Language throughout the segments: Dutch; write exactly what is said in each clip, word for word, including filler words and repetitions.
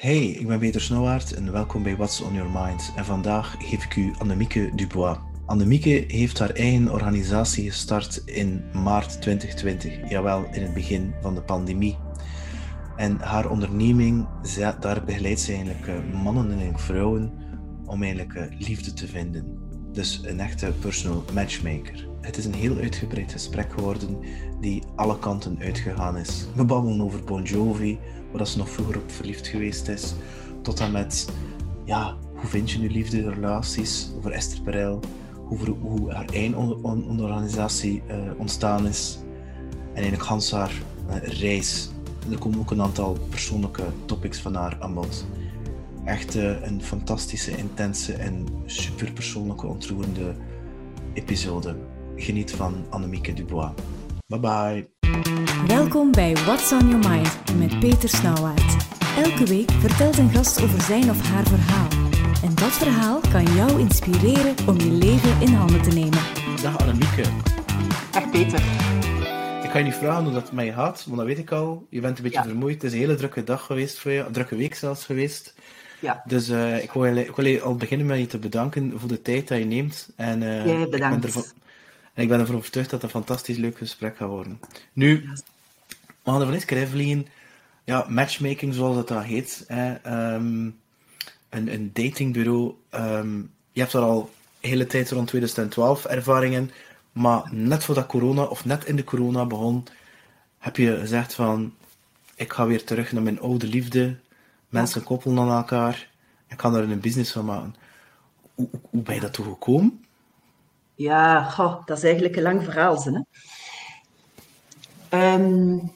Hey, ik ben Peter Snauwaard en welkom bij What's on Your Mind. En vandaag geef ik u Annemieke Dubois. Annemieke heeft haar eigen organisatie gestart in maart twintig twintig, jawel, in het begin van de pandemie. En haar onderneming, daar begeleidt ze eigenlijk mannen en vrouwen om eigenlijk liefde te vinden. Dus een echte personal matchmaker. Het is een heel uitgebreid gesprek geworden die alle kanten uitgegaan is. We babbelen over Bon Jovi, waar ze nog vroeger op verliefd geweest is, tot en met, ja, hoe vind je nu liefde, relaties, over Esther Perel, over hoe haar eigen organisatie uh, ontstaan is en eigenlijk gans haar uh, reis. En er komen ook een aantal persoonlijke topics van haar aan bod. Echt uh, een fantastische, intense en super persoonlijke, ontroerende episode. Geniet van Annemieke Dubois. Bye bye. Welkom bij What's on Your Mind met Peter Snauwaard. Elke week vertelt een gast over zijn of haar verhaal. En dat verhaal kan jou inspireren om je leven in handen te nemen. Dag Annemieke. Dag Peter. Ik ga je niet vragen hoe dat met je gaat, want dat weet ik al. Je bent een beetje ja. vermoeid. Het is een hele drukke dag geweest voor je, een drukke week zelfs geweest. Ja. Dus uh, ik, wil, ik wil al beginnen met je te bedanken voor de tijd dat je neemt. En, uh, Jij bedankt. Ik ben ervan, en ik ben ervan overtuigd dat het een fantastisch leuk gesprek gaat worden. Nu, we gaan er van eens keer vliegen. Ja, matchmaking zoals het dan heet. Hè. Um, een, een datingbureau. Um, je hebt daar al de hele tijd rond twintig twaalf ervaringen. Maar net voordat corona, of net in de corona begon, heb je gezegd van, ik ga weer terug naar mijn oude liefde. Mensen koppelen aan elkaar. Ik kan daar een business van maken. Hoe, hoe, hoe ben je dat toe gekomen? Ja, goh, dat is eigenlijk een lang verhaal. Hè? Um,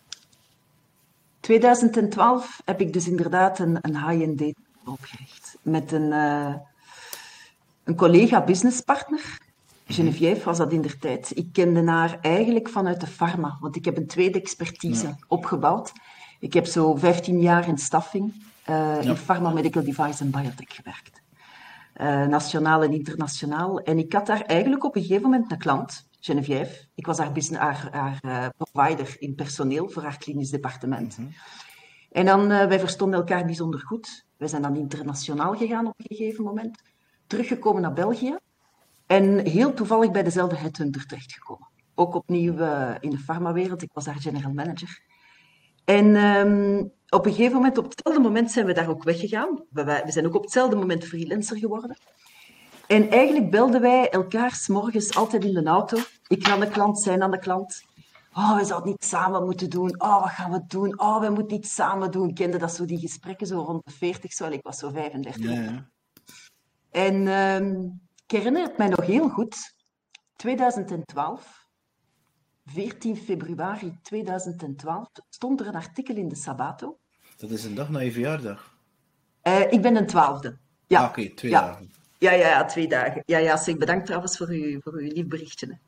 twintig twaalf heb ik dus inderdaad een, een high-end date opgericht. Met een, uh, een collega businesspartner. Geneviève was dat in der tijd. Ik kende haar eigenlijk vanuit de pharma, want ik heb een tweede expertise ja. opgebouwd. Ik heb zo vijftien jaar in staffing, uh, ja. in pharma, medical device en biotech gewerkt. Uh, nationaal en internationaal. En ik had daar eigenlijk op een gegeven moment een klant, Geneviève. Ik was haar, business, haar, haar uh, provider in personeel voor haar klinisch departement. Mm-hmm. En dan, uh, wij verstonden elkaar bijzonder goed. Wij zijn dan internationaal gegaan op een gegeven moment. Teruggekomen naar België. En heel toevallig bij dezelfde headhunter terechtgekomen. Ook opnieuw uh, in de farmawereld. Ik was daar general manager. En um, op een gegeven moment, op hetzelfde moment zijn we daar ook weggegaan. We, we zijn ook op hetzelfde moment freelancer geworden. En eigenlijk belden wij elkaar 's morgens altijd in de auto. Ik aan de klant, zij aan de klant. Oh, we zouden het niet samen moeten doen. Oh, wat gaan we doen? Oh, we moeten niet samen doen. Ik kende dat zo, die gesprekken zo rond de veertig, zo. Ik was zo vijfendertig. Ja, ja. En um, ik herinner het mij nog heel goed. twintig twaalf... veertien februari tweeduizend twaalf stond er een artikel in de Sabato. Dat is een dag na je verjaardag? Uh, ik ben een twaalfde. Ja. Ah, oké, okay, twee ja. dagen. Ja, ja, ja, twee dagen. Ja, ja, zeg, bedankt trouwens voor uw, voor uw lief berichtje.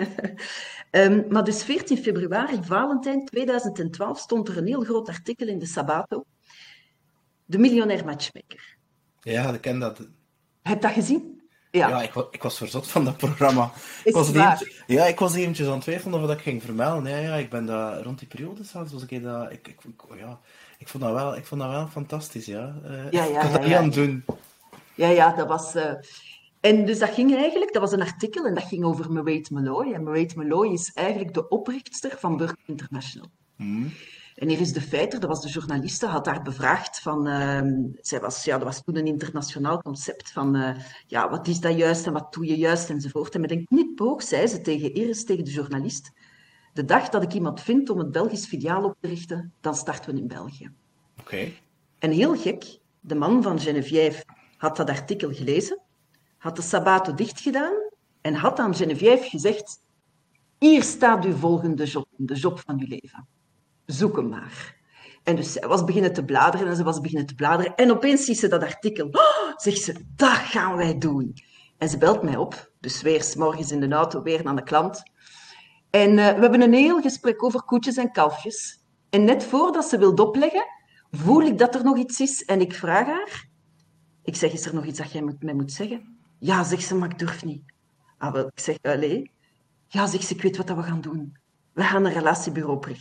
um, maar dus veertien februari, Valentijn tweeduizend twaalf, stond er een heel groot artikel in de Sabato. De miljonair matchmaker. Ja, ik ken dat. Heb je dat gezien? Ja, ja ik, was, ik was verzot van dat programma. Ik was, eventjes, ja, ik was eventjes aan het twijfelen of dat ik ging vermelden. Ja, ja, ik ben daar rond die periode zelfs. Was ik, dat, ik, ik, ik, ja, ik, vond dat wel, ik vond dat wel fantastisch, ja. Uh, ja, ja ik was dat ja, niet ja. aan het doen. Ja, ja, dat was... Uh... En dus dat ging eigenlijk, dat was een artikel en dat ging over Mairead Malloy. En Mairead Malloy is eigenlijk de oprichtster van Burger International. Hmm. En hier is de feiter, dat was de journaliste, had haar bevraagd van... Uh, zij was, ja, dat was toen een internationaal concept van... Uh, ja, wat is dat juist en wat doe je juist enzovoort. En met een knipoog zei ze tegen Iris, tegen de journalist... De dag dat ik iemand vind om het Belgisch filiaal op te richten, dan starten we in België. Oké. Okay. En heel gek, de man van Geneviève had dat artikel gelezen, had de Sabato dichtgedaan en had aan Geneviève gezegd... Hier staat uw volgende job, de job van uw leven. Zoek hem maar. En dus zij was beginnen te bladeren en ze was beginnen te bladeren. En opeens ziet ze dat artikel. Oh, zegt ze, dat gaan wij doen. En ze belt mij op. Dus weer 's morgens in de auto, weer naar de klant. En uh, we hebben een heel gesprek over koetjes en kalfjes. En net voordat ze wil opleggen, voel ik dat er nog iets is. En ik vraag haar. Ik zeg, is er nog iets dat jij met mij moet zeggen? Ja, zegt ze, maar ik durf niet. Ah, wel, ik zeg, allee. Ja, zegt ze, ik weet wat we gaan doen. We gaan een relatiebureau oprichten.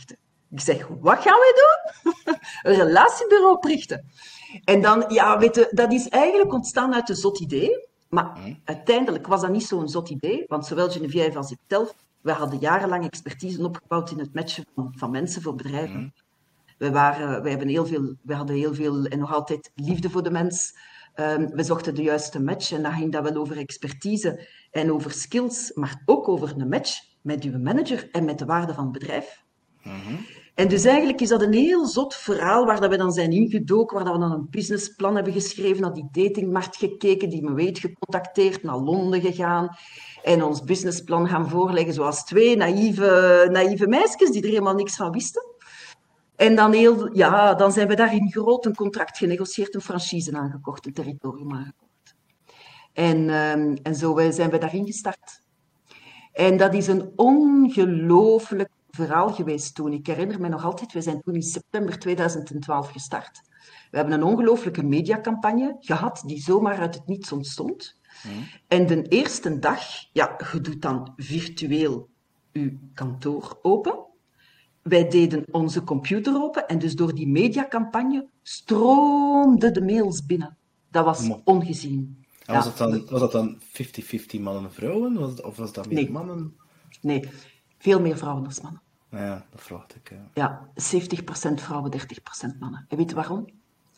Ik zeg, wat gaan we doen? Een relatiebureau oprichten. En dan, ja, weet je, dat is eigenlijk ontstaan uit een zot idee. Maar Mm. uiteindelijk was dat niet zo'n zot idee, want zowel Geneviève als ik zelf, we hadden jarenlang expertise opgebouwd in het matchen van, van mensen voor bedrijven. Mm. We, waren, we, hebben heel veel, we hadden heel veel en nog altijd liefde voor de mens. Um, we zochten de juiste match en dan ging dat wel over expertise en over skills, maar ook over een match met uw manager en met de waarde van het bedrijf. Mm-hmm. En dus eigenlijk is dat een heel zot verhaal waar dat we dan zijn ingedoken, waar dat we dan een businessplan hebben geschreven, naar die datingmarkt gekeken, die me weet gecontacteerd, naar Londen gegaan en ons businessplan gaan voorleggen zoals twee naïeve, naïeve meisjes die er helemaal niks van wisten. En dan, heel, ja, dan zijn we daar in groot een contract genegocieerd, een franchise aangekocht, een territorium aangekocht. En, um, en zo zijn we daarin gestart. En dat is een ongelooflijk verhaal geweest toen. Ik herinner me nog altijd, we zijn toen in september tweeduizend twaalf gestart. We hebben een ongelooflijke mediacampagne gehad die zomaar uit het niets ontstond. Mm. En de eerste dag, ja, je doet dan virtueel je kantoor open. Wij deden onze computer open en dus door die mediacampagne stroomden de mails binnen. Dat was ongezien. En was, ja. dat dan, was dat dan vijftig vijftig mannen en vrouwen? Was, of was dat meer nee. mannen? Nee, veel meer vrouwen dan mannen. Ja, dat verwacht ik. Ja, ja zeventig procent vrouwen, dertig procent mannen. En weet je waarom?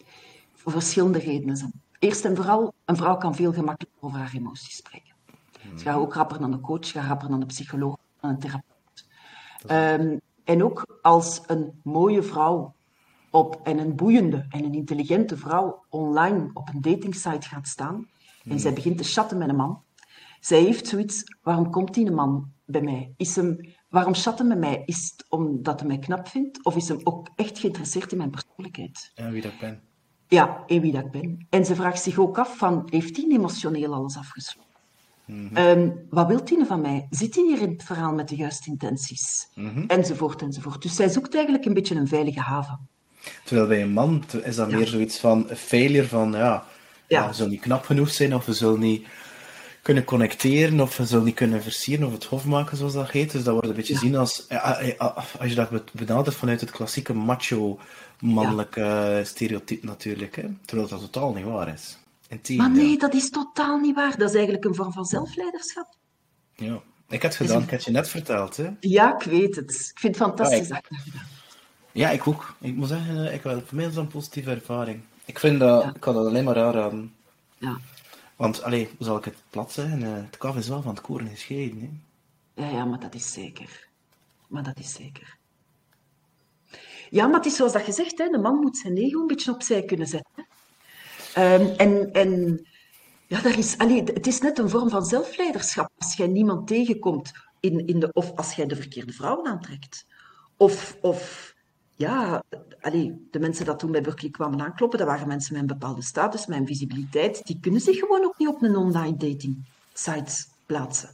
Voor verschillende redenen. Eerst en vooral, een vrouw kan veel gemakkelijker over haar emoties spreken. Hmm. Ze gaat ook rapper dan een coach, ze gaat rapper dan een psycholoog, dan een therapeut. Um, en ook als een mooie vrouw op, en een boeiende en een intelligente vrouw online op een datingsite gaat staan hmm. en zij begint te chatten met een man. Zij heeft zoiets, waarom komt die een man bij mij? Is hem, waarom chatten met mij? Is het omdat hij mij knap vindt? Of is hem ook echt geïnteresseerd in mijn persoonlijkheid? En wie dat ik ben. Ja, en wie dat ik ben. En ze vraagt zich ook af van, heeft hij emotioneel alles afgesloten? Mm-hmm. Um, wat wil hij van mij? Zit hij hier in het verhaal met de juiste intenties? Mm-hmm. Enzovoort, enzovoort. Dus zij zoekt eigenlijk een beetje een veilige haven. Terwijl bij een man is dat ja. meer zoiets van een failure van, ja, ja. ja, we zullen niet knap genoeg zijn, of we zullen niet kunnen connecteren, of we zullen niet kunnen versieren, of het hof maken, zoals dat heet. Dus dat wordt een beetje gezien ja. als, als je dat benadert vanuit het klassieke macho, mannelijke ja. stereotype natuurlijk, hè? Terwijl dat totaal niet waar is. Maar nee, dat is totaal niet waar. Dat is eigenlijk een vorm van zelfleiderschap. Ja, ik had het gedaan, een... ik had je net verteld. Hè? Ja, ik weet het. Ik vind het fantastisch dat ja, ik... ja, ik ook. Ik moet zeggen, ik wel, voor mij is dat een positieve ervaring. Ik vind dat, ja. ik kan dat alleen maar aanraden. Ja. Want, allee, hoe zal ik het plat zeggen? Uh, het kaf is wel van het koren gescheiden. Hè? Ja, ja, maar dat is zeker. Maar dat is zeker. Ja, maar het is zoals dat je zegt, hè, de man moet zijn ego een beetje opzij kunnen zetten. Um, en, en ja, daar is, allee, het is net een vorm van zelfleiderschap. Als jij niemand tegenkomt, in, in de, of als jij de verkeerde vrouwen aantrekt. Of, of ja, allee, de mensen dat toen bij Berkeley kwamen aankloppen, dat waren mensen met een bepaalde status, met een visibiliteit. Die kunnen zich gewoon ook niet op een online dating site plaatsen.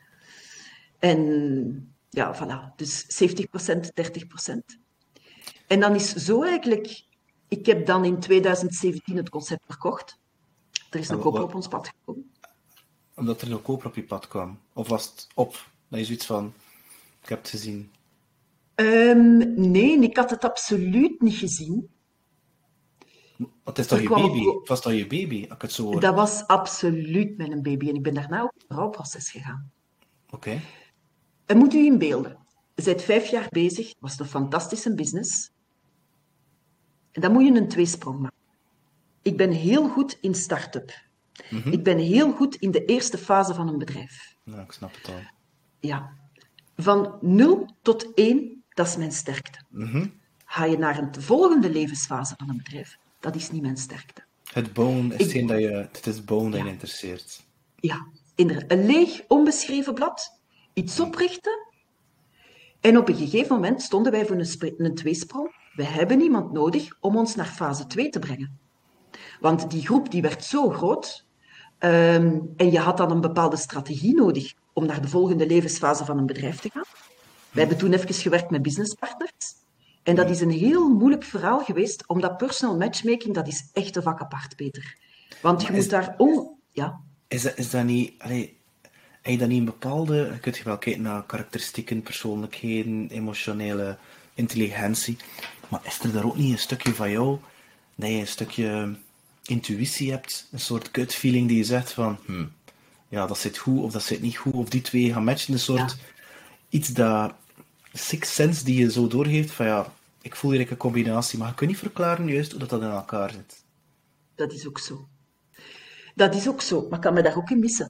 En ja, voilà. Dus zeventig procent, dertig procent. En dan is zo eigenlijk... Ik heb dan in tweeduizend zeventien het concept verkocht. Er is een koper op ons pad gekomen. Omdat er een koper op je pad kwam? Of was het op? Dat is zoiets van... Ik heb het gezien. Um, nee, ik had het absoluut niet gezien. Wat is dat je baby? Op... Was dat je baby? Ik het zo hoor. Dat was absoluut mijn baby. En ik ben daarna ook in het rouwproces gegaan. Oké. Okay. En moet u inbeelden. Je bent vijf jaar bezig. Het was een fantastische business. En dan moet je een tweesprong maken. Ik ben heel goed in start-up. Mm-hmm. Ik ben heel goed in de eerste fase van een bedrijf. Ja, ik snap het al. Ja. Van nul tot één, dat is mijn sterkte. Mm-hmm. Ga je naar een volgende levensfase van een bedrijf, dat is niet mijn sterkte. Het bouwen is hetgeen dat je... Het is bouwen dat je interesseert. Ja. Inderdaad. Een leeg, onbeschreven blad. Iets oprichten. En op een gegeven moment stonden wij voor een, sp- een tweesprong. We hebben iemand nodig om ons naar fase twee te brengen. Want die groep die werd zo groot. Um, en je had dan een bepaalde strategie nodig om naar de volgende levensfase van een bedrijf te gaan. We hebben toen even gewerkt met businesspartners. En dat is een heel moeilijk verhaal geweest, omdat personal matchmaking, dat is echt een vak apart, Peter. Want je maar moet is, daar... om, ja. is, dat, is dat niet... Allee, heb je dat niet een bepaalde... Kun je wel kijken naar karakteristieken, persoonlijkheden, emotionele intelligentie. Maar is er daar ook niet een stukje van jou, dat je een stukje intuïtie hebt, een soort gut feeling die je zegt van, hm, ja, dat zit goed of dat zit niet goed, of die twee gaan matchen, een soort Ja. iets dat sixth sense die je zo doorgeeft van ja, ik voel hier een combinatie, maar je kunt niet verklaren juist hoe dat, dat in elkaar zit. Dat is ook zo. Dat is ook zo, maar ik kan me daar ook in missen.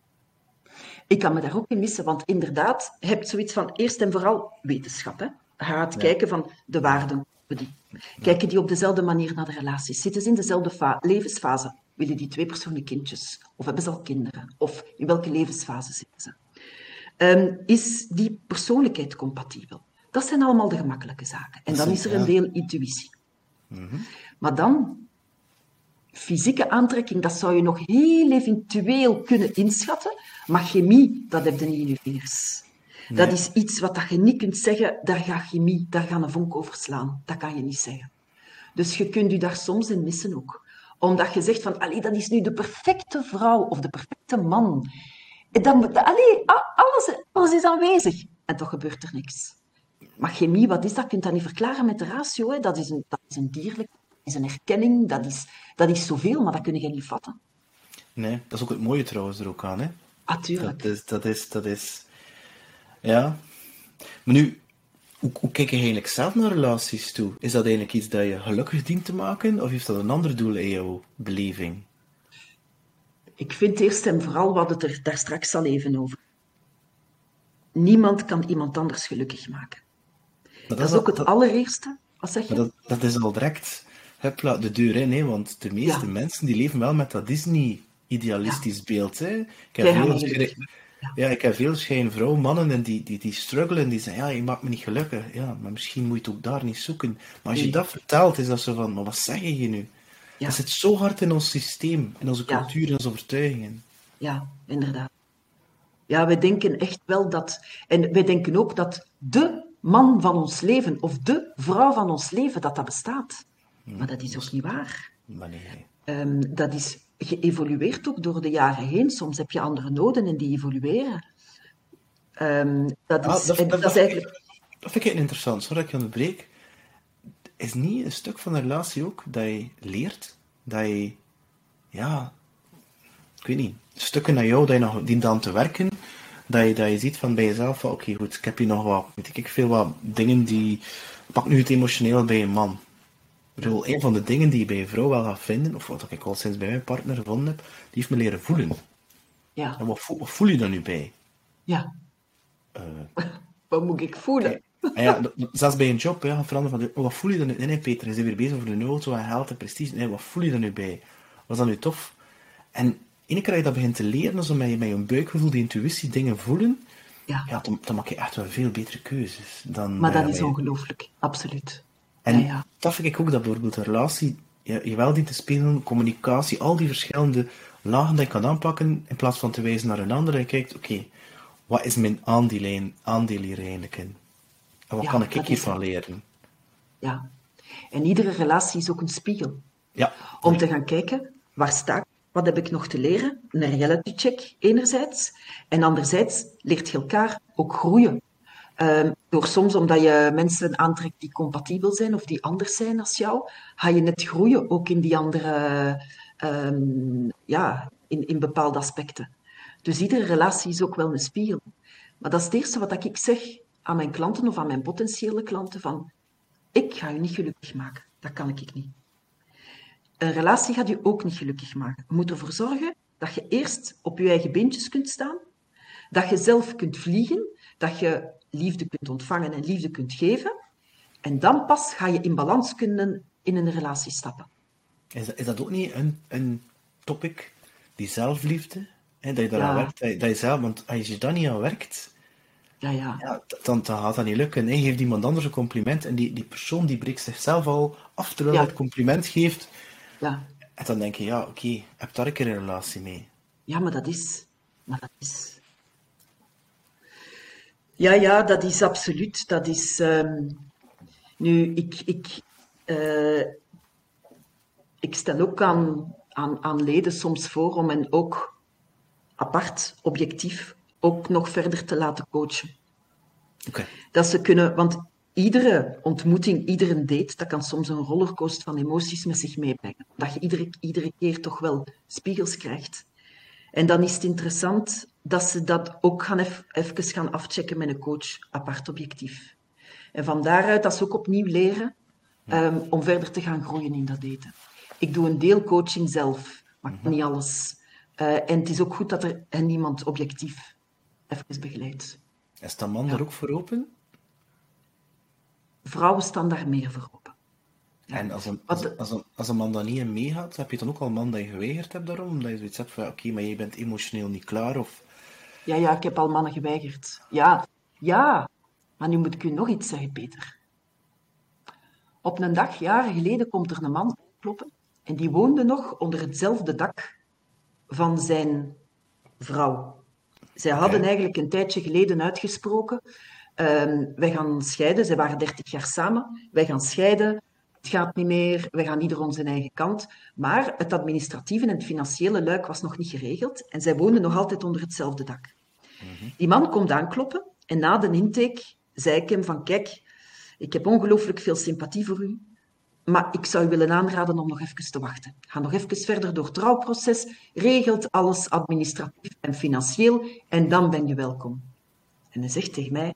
Ik kan me daar ook in missen, want inderdaad, je hebt zoiets van eerst en vooral wetenschap. Hè? Je gaat Ja. kijken van de waarden. Die. Kijken die op dezelfde manier naar de relaties? Zitten ze in dezelfde fa- levensfase? Willen die twee personen kindjes? Of hebben ze al kinderen? Of in welke levensfase zitten ze? Um, is die persoonlijkheid compatibel? Dat zijn allemaal de gemakkelijke zaken. En Dat dan zijn- is er een ja. deel intuïtie. Maar dan, fysieke aantrekking, dat zou je nog heel eventueel kunnen inschatten. Maar chemie, dat heb je niet in je vingers. Dat is iets wat dat je niet kunt zeggen, daar gaat chemie, daar gaat een vonk over slaan. Dat kan je niet zeggen. Dus je kunt je daar soms in missen ook. Omdat je zegt van, allee, dat is nu de perfecte vrouw of de perfecte man. En dan, allee, a- alles, alles is aanwezig. En toch gebeurt er niks. Maar chemie, wat is dat? Je kunt dat niet verklaren met de ratio. Hè? Dat is een, dat is een dierlijk, dat is een herkenning, dat is, dat is zoveel, maar dat kun je niet vatten. Nee, dat is ook het mooie trouwens er ook aan, hè. Ah, tuurlijk. Dat is, dat is, dat is... Ja. Maar nu, hoe, hoe kijk je eigenlijk zelf naar relaties toe? Is dat eigenlijk iets dat je gelukkig dient te maken, of heeft dat een ander doel in jouw beleving? Ik vind eerst en vooral, we hadden het er daar straks al even over. Niemand kan iemand anders gelukkig maken. Maar Dat is ook het dat, allereerste. Wat zeg je? maar dat, dat is al direct hupla, de deur in, hè, want de meeste Ja. mensen die leven wel met dat Disney-idealistisch beeld. Hè. Ik heb Jij gaat veel, niet gelukkig schijn- ja, ik heb veel schijn vrouwen, mannen en die, die, die struggelen en die zeggen, ja, je maakt me niet gelukkig. Ja, maar misschien moet je het ook daar niet zoeken. Maar als je Nee. dat vertelt, is dat zo van, maar wat zeg je nu? Ja. Dat zit zo hard in ons systeem, in onze Ja. cultuur, in onze overtuigingen. Ja, inderdaad. Ja, wij denken echt wel dat... En wij denken ook dat de man van ons leven, of de vrouw van ons leven, dat dat bestaat. Maar dat is ook niet waar. Maar nee. Ehm, dat is geëvolueerd ook door de jaren heen. Soms heb je andere noden en die evolueren. Ehm, dat, Ah, is, dat, en dat, dat dat is vind ik, eigenlijk... dat vind ik interessant, sorry dat ik je onderbreek. Is niet een stuk van de relatie ook dat je leert, dat je, ja, ik weet niet, stukken naar jou dat je nog dient aan te werken, dat je, dat je ziet van bij jezelf, van oké goed, ik heb hier nog wat, weet ik veel wat dingen die, pak nu het emotioneel bij een man. Ik bedoel, een van de dingen die je bij een vrouw wel gaat vinden, of wat ik al sinds bij mijn partner gevonden heb, die heeft me leren voelen. Ja, En wat voel, wat voel je daar nu bij? ja. Eh, Wat moet ik voelen? En ja, dat- dat- zelfs bij een job, ja, veranderen van, de- oh, wat voel je er nu? Nee, nee, Peter, je bent weer bezig over de auto en geld en prestige. Nee, wat voel je er nu bij? Was dat nu tof? En ene keer dat je dat begint te leren, zo met, je- met je buikgevoel, die intuïtie, dingen voelen, Ja, ja, dan, dan maak je echt wel veel betere keuzes. Dan, maar dan dat ja, is bij- ongelooflijk. Absoluut. En Ja, ja. dat vind ik ook, dat bijvoorbeeld een relatie je, je wel dient te spelen, communicatie, al die verschillende lagen die je kan aanpakken, in plaats van te wijzen naar een ander en je kijkt, oké, wat is mijn aandeel, in- aandeel hier eigenlijk in? En wat Ja, kan ik dat is hiervan het. leren? Ja. En iedere relatie is ook een spiegel. Ja, Om te gaan kijken, waar sta ik? Wat heb ik nog te leren? Een reality check enerzijds. En anderzijds leert je elkaar ook groeien. Ehm, door soms, omdat je mensen aantrekt die compatibel zijn of die anders zijn als jou, ga je net groeien ook in die andere, ehm, ja, in, in bepaalde aspecten. Dus iedere relatie is ook wel een spiegel. Maar dat is het eerste wat ik zeg aan mijn klanten of aan mijn potentiële klanten van, ik ga je niet gelukkig maken. Dat kan ik niet. Een relatie gaat je ook niet gelukkig maken. Je moet ervoor zorgen dat je eerst op je eigen beentjes kunt staan, dat je zelf kunt vliegen, dat je liefde kunt ontvangen en liefde kunt geven. En dan pas ga je in balans kunnen in een relatie stappen. Is dat, is dat ook niet een, een topic, die zelfliefde? Hè, dat je daaraan Ja. werkt, dat je, dat je zelf, want als je daar niet aan werkt, Ja, ja. ja, dan, dan gaat dat niet lukken. Hè. Geeft iemand anders een compliment en die, die persoon die breekt zichzelf al af terwijl Ja. hij het compliment geeft. Ja, En dan denk je, ja, oké, heb daar een keer een relatie mee. ja maar dat is... Maar dat is... Ja, ja, dat is absoluut. Dat is... ehm, Nu, ik... ik eh, ik stel ook aan, aan, aan leden soms voor om hen ook apart, objectief, ook nog verder te laten coachen. Oké. Dat ze kunnen, want iedere ontmoeting, iedere date, dat kan soms een rollercoaster van emoties met zich meebrengen. Dat je iedere, iedere keer toch wel spiegels krijgt. En dan is het interessant dat ze dat ook gaan even, even gaan afchecken met een coach apart objectief. En van daaruit dat ze ook opnieuw leren um, om verder te gaan groeien in dat daten. Ik doe een deel coaching zelf, maar mm-hmm. niet alles. Uh, en het is ook goed dat er hen iemand objectief even begeleidt. Is dat man ja. er ook voor open? Vrouwen staan daar meer voor open. Ja. En als een, als, als, een, als een man dan niet in meegaat, heb je dan ook al een man dat je geweigerd hebt daarom? Omdat je zoiets hebt van, oké, okay, maar je bent emotioneel niet klaar, of... Ja, ja, ik heb al mannen geweigerd. Ja, ja. Maar nu moet ik u nog iets zeggen, Peter. Op een dag, jaren geleden, komt er een man kloppen. En die woonde nog onder hetzelfde dak van zijn vrouw. Zij hadden okay. eigenlijk een tijdje geleden uitgesproken... Um, wij gaan scheiden, zij waren dertig jaar samen. Wij gaan scheiden, het gaat niet meer, wij gaan ieder onze eigen kant. Maar het administratieve en het financiële luik was nog niet geregeld. En zij woonden nog altijd onder hetzelfde dak. Mm-hmm. Die man komt aankloppen en na de intake zei ik hem van, kijk, ik heb ongelooflijk veel sympathie voor u, maar ik zou u willen aanraden om nog even te wachten. Ga nog even verder door het trouwproces, regelt alles administratief en financieel en dan ben je welkom. En hij zegt tegen mij,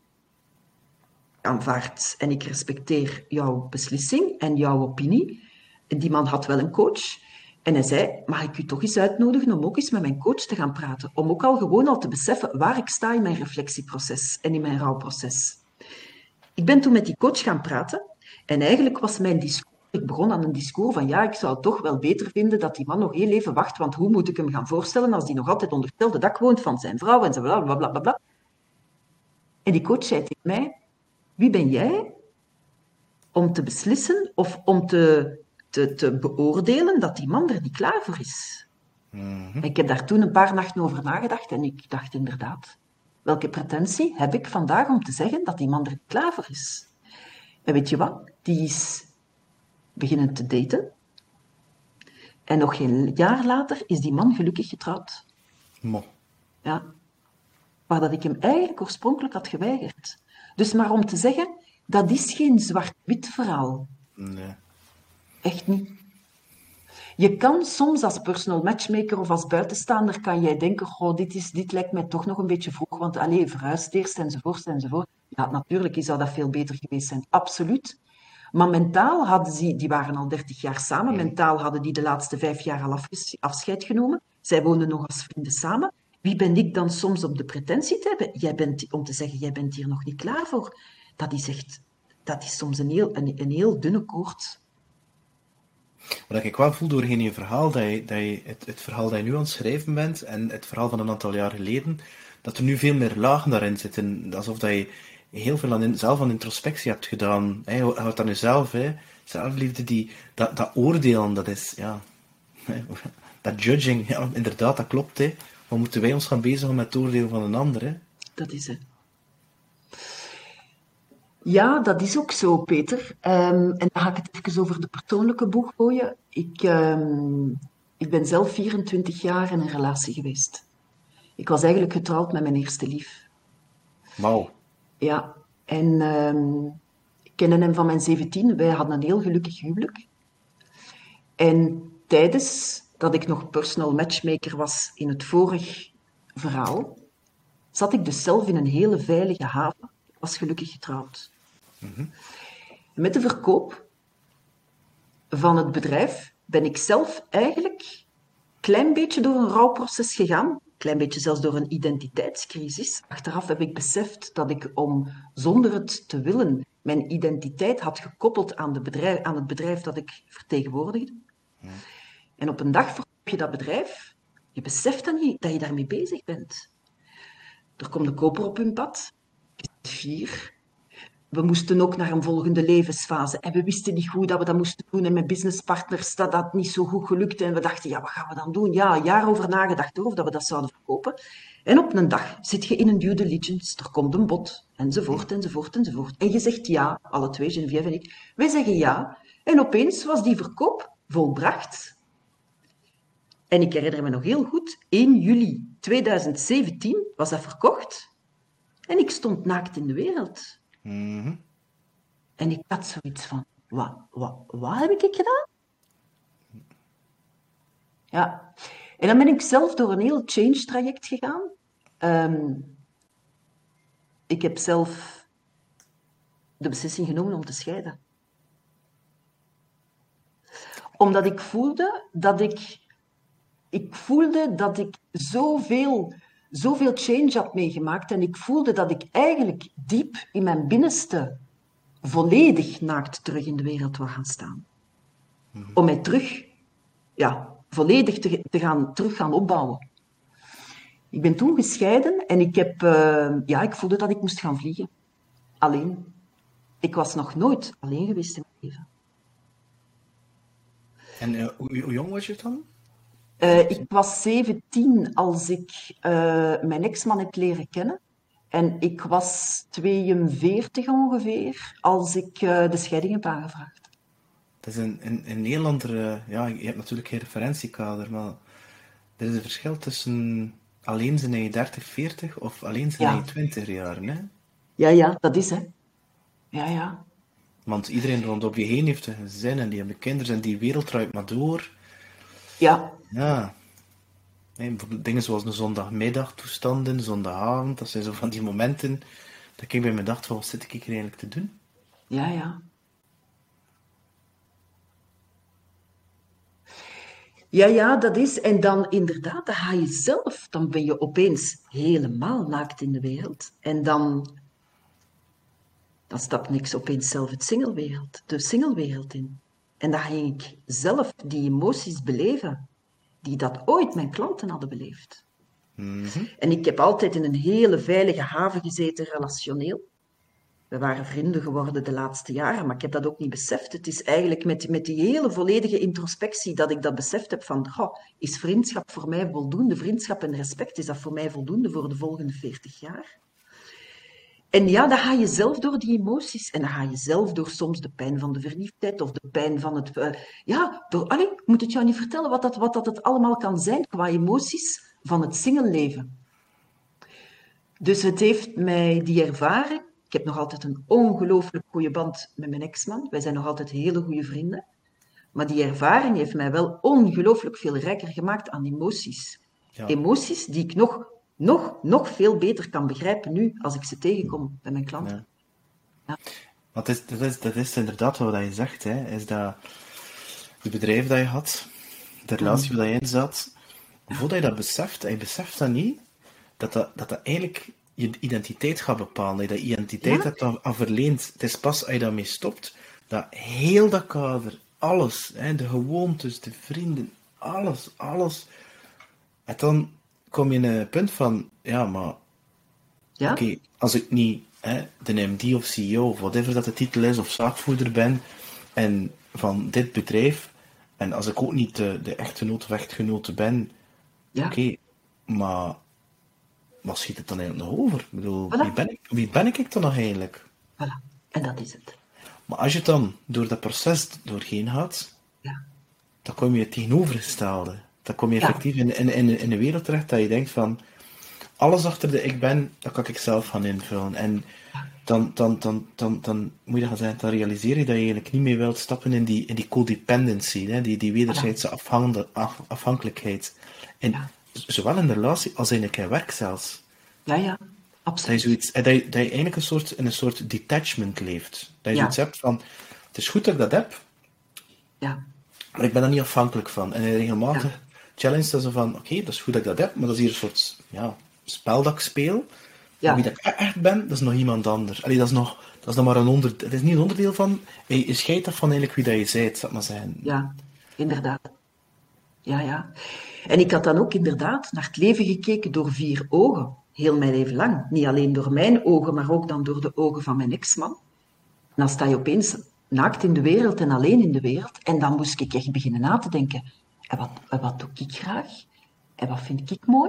ik aanvaard en ik respecteer jouw beslissing en jouw opinie. En die man had wel een coach. En hij zei, mag ik u toch eens uitnodigen om ook eens met mijn coach te gaan praten? Om ook al gewoon al te beseffen waar ik sta in mijn reflectieproces en in mijn rouwproces. Ik ben toen met die coach gaan praten. En eigenlijk was mijn discours, ik begon aan een discours van ja, ik zou het toch wel beter vinden dat die man nog heel even wacht, want hoe moet ik hem gaan voorstellen als die nog altijd onder hetzelfde dak woont van zijn vrouw en zo bla bla bla bla bla. En die coach zei tegen mij, wie ben jij om te beslissen of om te, te, te beoordelen dat die man er niet klaar voor is? Mm-hmm. Ik heb daar toen een paar nachten over nagedacht en ik dacht inderdaad, welke pretentie heb ik vandaag om te zeggen dat die man er niet klaar voor is? En weet je wat? Die is beginnen te daten en nog geen jaar later is die man gelukkig getrouwd. Mo. Ja. Waar dat ik hem eigenlijk oorspronkelijk had geweigerd. Dus maar om te zeggen, dat is geen zwart-wit verhaal. Nee. Echt niet. Je kan soms als personal matchmaker of als buitenstaander kan jij denken, goh, dit, is, dit lijkt mij toch nog een beetje vroeg, want allee, verhuist eerst enzovoort enzovoort. Ja, natuurlijk zou dat veel beter geweest zijn, absoluut. Maar mentaal hadden ze, die waren al dertig jaar samen, mm. mentaal hadden die de laatste vijf jaar al afges, afscheid genomen. Zij woonden nog als vrienden samen. Wie ben ik dan soms op de pretentie te hebben? Jij bent, om te zeggen, jij bent hier nog niet klaar voor. Dat is echt, dat is soms een heel, een, een heel dunne koord. Wat ik wel voel doorheen je verhaal, dat je, dat je het, het verhaal dat je nu aan het schrijven bent en het verhaal van een aantal jaar geleden, dat er nu veel meer lagen daarin zitten. Alsof dat je heel veel aan, zelf aan introspectie hebt gedaan. Je houdt aan jezelf, hè. Zelfliefde, die, dat, dat oordelen, dat is, ja, dat judging, ja, inderdaad, dat klopt, hè. Maar moeten wij ons gaan bezighouden met het oordeel van een ander, hè? Dat is het. Ja, dat is ook zo, Peter. Um, en dan ga ik het even over de persoonlijke boeg gooien. Ik, um, ik ben zelf vierentwintig jaar in een relatie geweest. Ik was eigenlijk getrouwd met mijn eerste lief. Wauw. Ja, en um, ik kende hem van mijn zeventien. Wij hadden een heel gelukkig huwelijk. En tijdens dat ik nog personal matchmaker was in het vorig verhaal, zat ik dus zelf in een hele veilige haven. Ik was gelukkig getrouwd. Mm-hmm. Met de verkoop van het bedrijf ben ik zelf eigenlijk een klein beetje door een rouwproces gegaan. Een klein beetje zelfs door een identiteitscrisis. Achteraf heb ik beseft dat ik om, zonder het te willen, mijn identiteit had gekoppeld aan, de bedrijf, aan het bedrijf dat ik vertegenwoordigde. Mm. En op een dag verkoop je dat bedrijf. Je beseft dan niet dat je daarmee bezig bent. Er komt een koper op hun pad. Je bent vier. We moesten ook naar een volgende levensfase. En we wisten niet goed dat we dat moesten doen. En met businesspartners dat dat niet zo goed gelukt. En we dachten, ja, wat gaan we dan doen? Ja, een jaar over nagedacht over dat we dat zouden verkopen. En op een dag zit je in een due diligence. Er komt een bod. Enzovoort, enzovoort, enzovoort. En je zegt ja, alle twee, Geneviève en ik. Wij zeggen ja. En opeens was die verkoop volbracht. En ik herinner me nog heel goed, één juli tweeduizend zeventien was dat verkocht. En ik stond naakt in de wereld. Mm-hmm. En ik had zoiets van, wat, wat, wat heb ik gedaan? Ja. En dan ben ik zelf door een heel change-traject gegaan. Um, ik heb zelf de beslissing genomen om te scheiden. Omdat ik voelde dat ik... Ik voelde dat ik zoveel, zoveel change had meegemaakt. En ik voelde dat ik eigenlijk diep in mijn binnenste volledig naakt terug in de wereld wil gaan staan. Mm-hmm. Om mij terug, ja, volledig te, te gaan, terug gaan opbouwen. Ik ben toen gescheiden en ik heb, uh, ja, ik voelde dat ik moest gaan vliegen. Alleen. Ik was nog nooit alleen geweest in mijn leven. En uh, hoe, hoe jong was je dan? Uh, ik was zeventien als ik uh, mijn ex-man heb leren kennen. En ik was tweeënveertig ongeveer als ik uh, de scheiding heb aangevraagd. Dat is een, een, een heel andere... Ja, je hebt natuurlijk geen referentiekader, maar er is een verschil tussen alleen zijn je dertig, veertig of alleen zijn ja. je twintig jaar, hè? Ja, ja, dat is, hè. Ja, ja. Want iedereen rondom je heen heeft een gezin en die hebben kinderen en die wereld draait maar door. Ja. Ja. Nee, bijvoorbeeld dingen zoals een zondagmiddagtoestanden, zondagavond, dat zijn zo van die momenten dat ik bij me dacht van, wat zit ik hier eigenlijk te doen? Ja, ja. Ja, ja, dat is. En dan inderdaad, dan ga je zelf, dan ben je opeens helemaal naakt in de wereld. En dan, dan stapt niks opeens zelf het singlewereld, de singlewereld in. En dan ging ik zelf die emoties beleven, die dat ooit mijn klanten hadden beleefd. Mm-hmm. En ik heb altijd in een hele veilige haven gezeten, relationeel. We waren vrienden geworden de laatste jaren, maar ik heb dat ook niet beseft. Het is eigenlijk met, met die hele volledige introspectie dat ik dat beseft heb van, goh, is vriendschap voor mij voldoende? Vriendschap en respect, is dat voor mij voldoende voor de volgende veertig jaar? En ja, dan ga je zelf door die emoties. En dan ga je zelf door soms de pijn van de verliefdheid of de pijn van het... Uh, ja, door... Allee, ik moet het jou niet vertellen wat dat, wat dat het allemaal kan zijn qua emoties van het singleleven. Dus het heeft mij die ervaring... Ik heb nog altijd een ongelooflijk goede band met mijn ex-man. Wij zijn nog altijd hele goede vrienden. Maar die ervaring heeft mij wel ongelooflijk veel rijker gemaakt aan emoties. Ja. Emoties die ik nog... Nog, nog veel beter kan begrijpen nu, als ik ze tegenkom bij mijn klanten. Ja. Ja. Want dat, is, dat, is, dat is inderdaad wat je zegt, hè, is dat het bedrijf dat je had, de relatie mm. waar je in zat, voordat je dat beseft, en je beseft dat niet, dat dat, dat, dat eigenlijk je identiteit gaat bepalen, dat je dat identiteit ja? hebt aan, aan verleend. Het is pas als je daarmee stopt, dat heel dat kader, alles, hè, de gewoontes, de vrienden, alles, alles, en dan kom je in een punt van, ja, maar ja? oké, okay, als ik niet hè, de M D of C E O of whatever dat de titel is, of zaakvoerder ben, en van dit bedrijf, en als ik ook niet de, de echtgenoot of echtgenote ben, ja? oké, okay, maar wat schiet het dan eigenlijk nog over? Ik bedoel, voilà. wie, ben ik, wie ben ik dan nog eigenlijk? Voilà, en dat is het. Maar als je dan door dat proces doorheen gaat, ja? dan kom je het tegenovergestelde. Dan kom je effectief ja. in, in, in, in de wereld terecht dat je denkt van, alles achter de ik ben, dat kan ik zelf gaan invullen. En dan, dan, dan, dan, dan moet je gaan zeggen, dan realiseer je dat je eigenlijk niet meer wilt stappen in die, in die codependency, hè, die, die wederzijdse afhang, af, afhankelijkheid. En ja. zowel in de relatie als in een werk zelfs. Ja, ja, absoluut. Dat je, zoiets, dat je, dat je eigenlijk een soort, in een soort detachment leeft. Dat je ja. zoiets hebt van, het is goed dat ik dat heb, ja. maar ik ben er niet afhankelijk van. En regelmatig ja. challenge dat ze van, oké, okay, dat is goed dat ik dat heb, maar dat is hier een soort ja, spel dat ik speel. Ja. Maar wie dat ik echt ben, dat is nog iemand anders. Allee, dat is nog, dat is nog maar een onderdeel. Het is niet een onderdeel van, je scheidt af van eigenlijk wie dat je bent, zal ik maar zeggen. Ja, inderdaad. Ja, ja. En ik had dan ook inderdaad naar het leven gekeken door vier ogen. Heel mijn leven lang. Niet alleen door mijn ogen, maar ook dan door de ogen van mijn ex-man. En dan sta je opeens naakt in de wereld en alleen in de wereld. En dan moest ik echt beginnen na te denken. En wat, en wat doe ik graag? En wat vind ik mooi?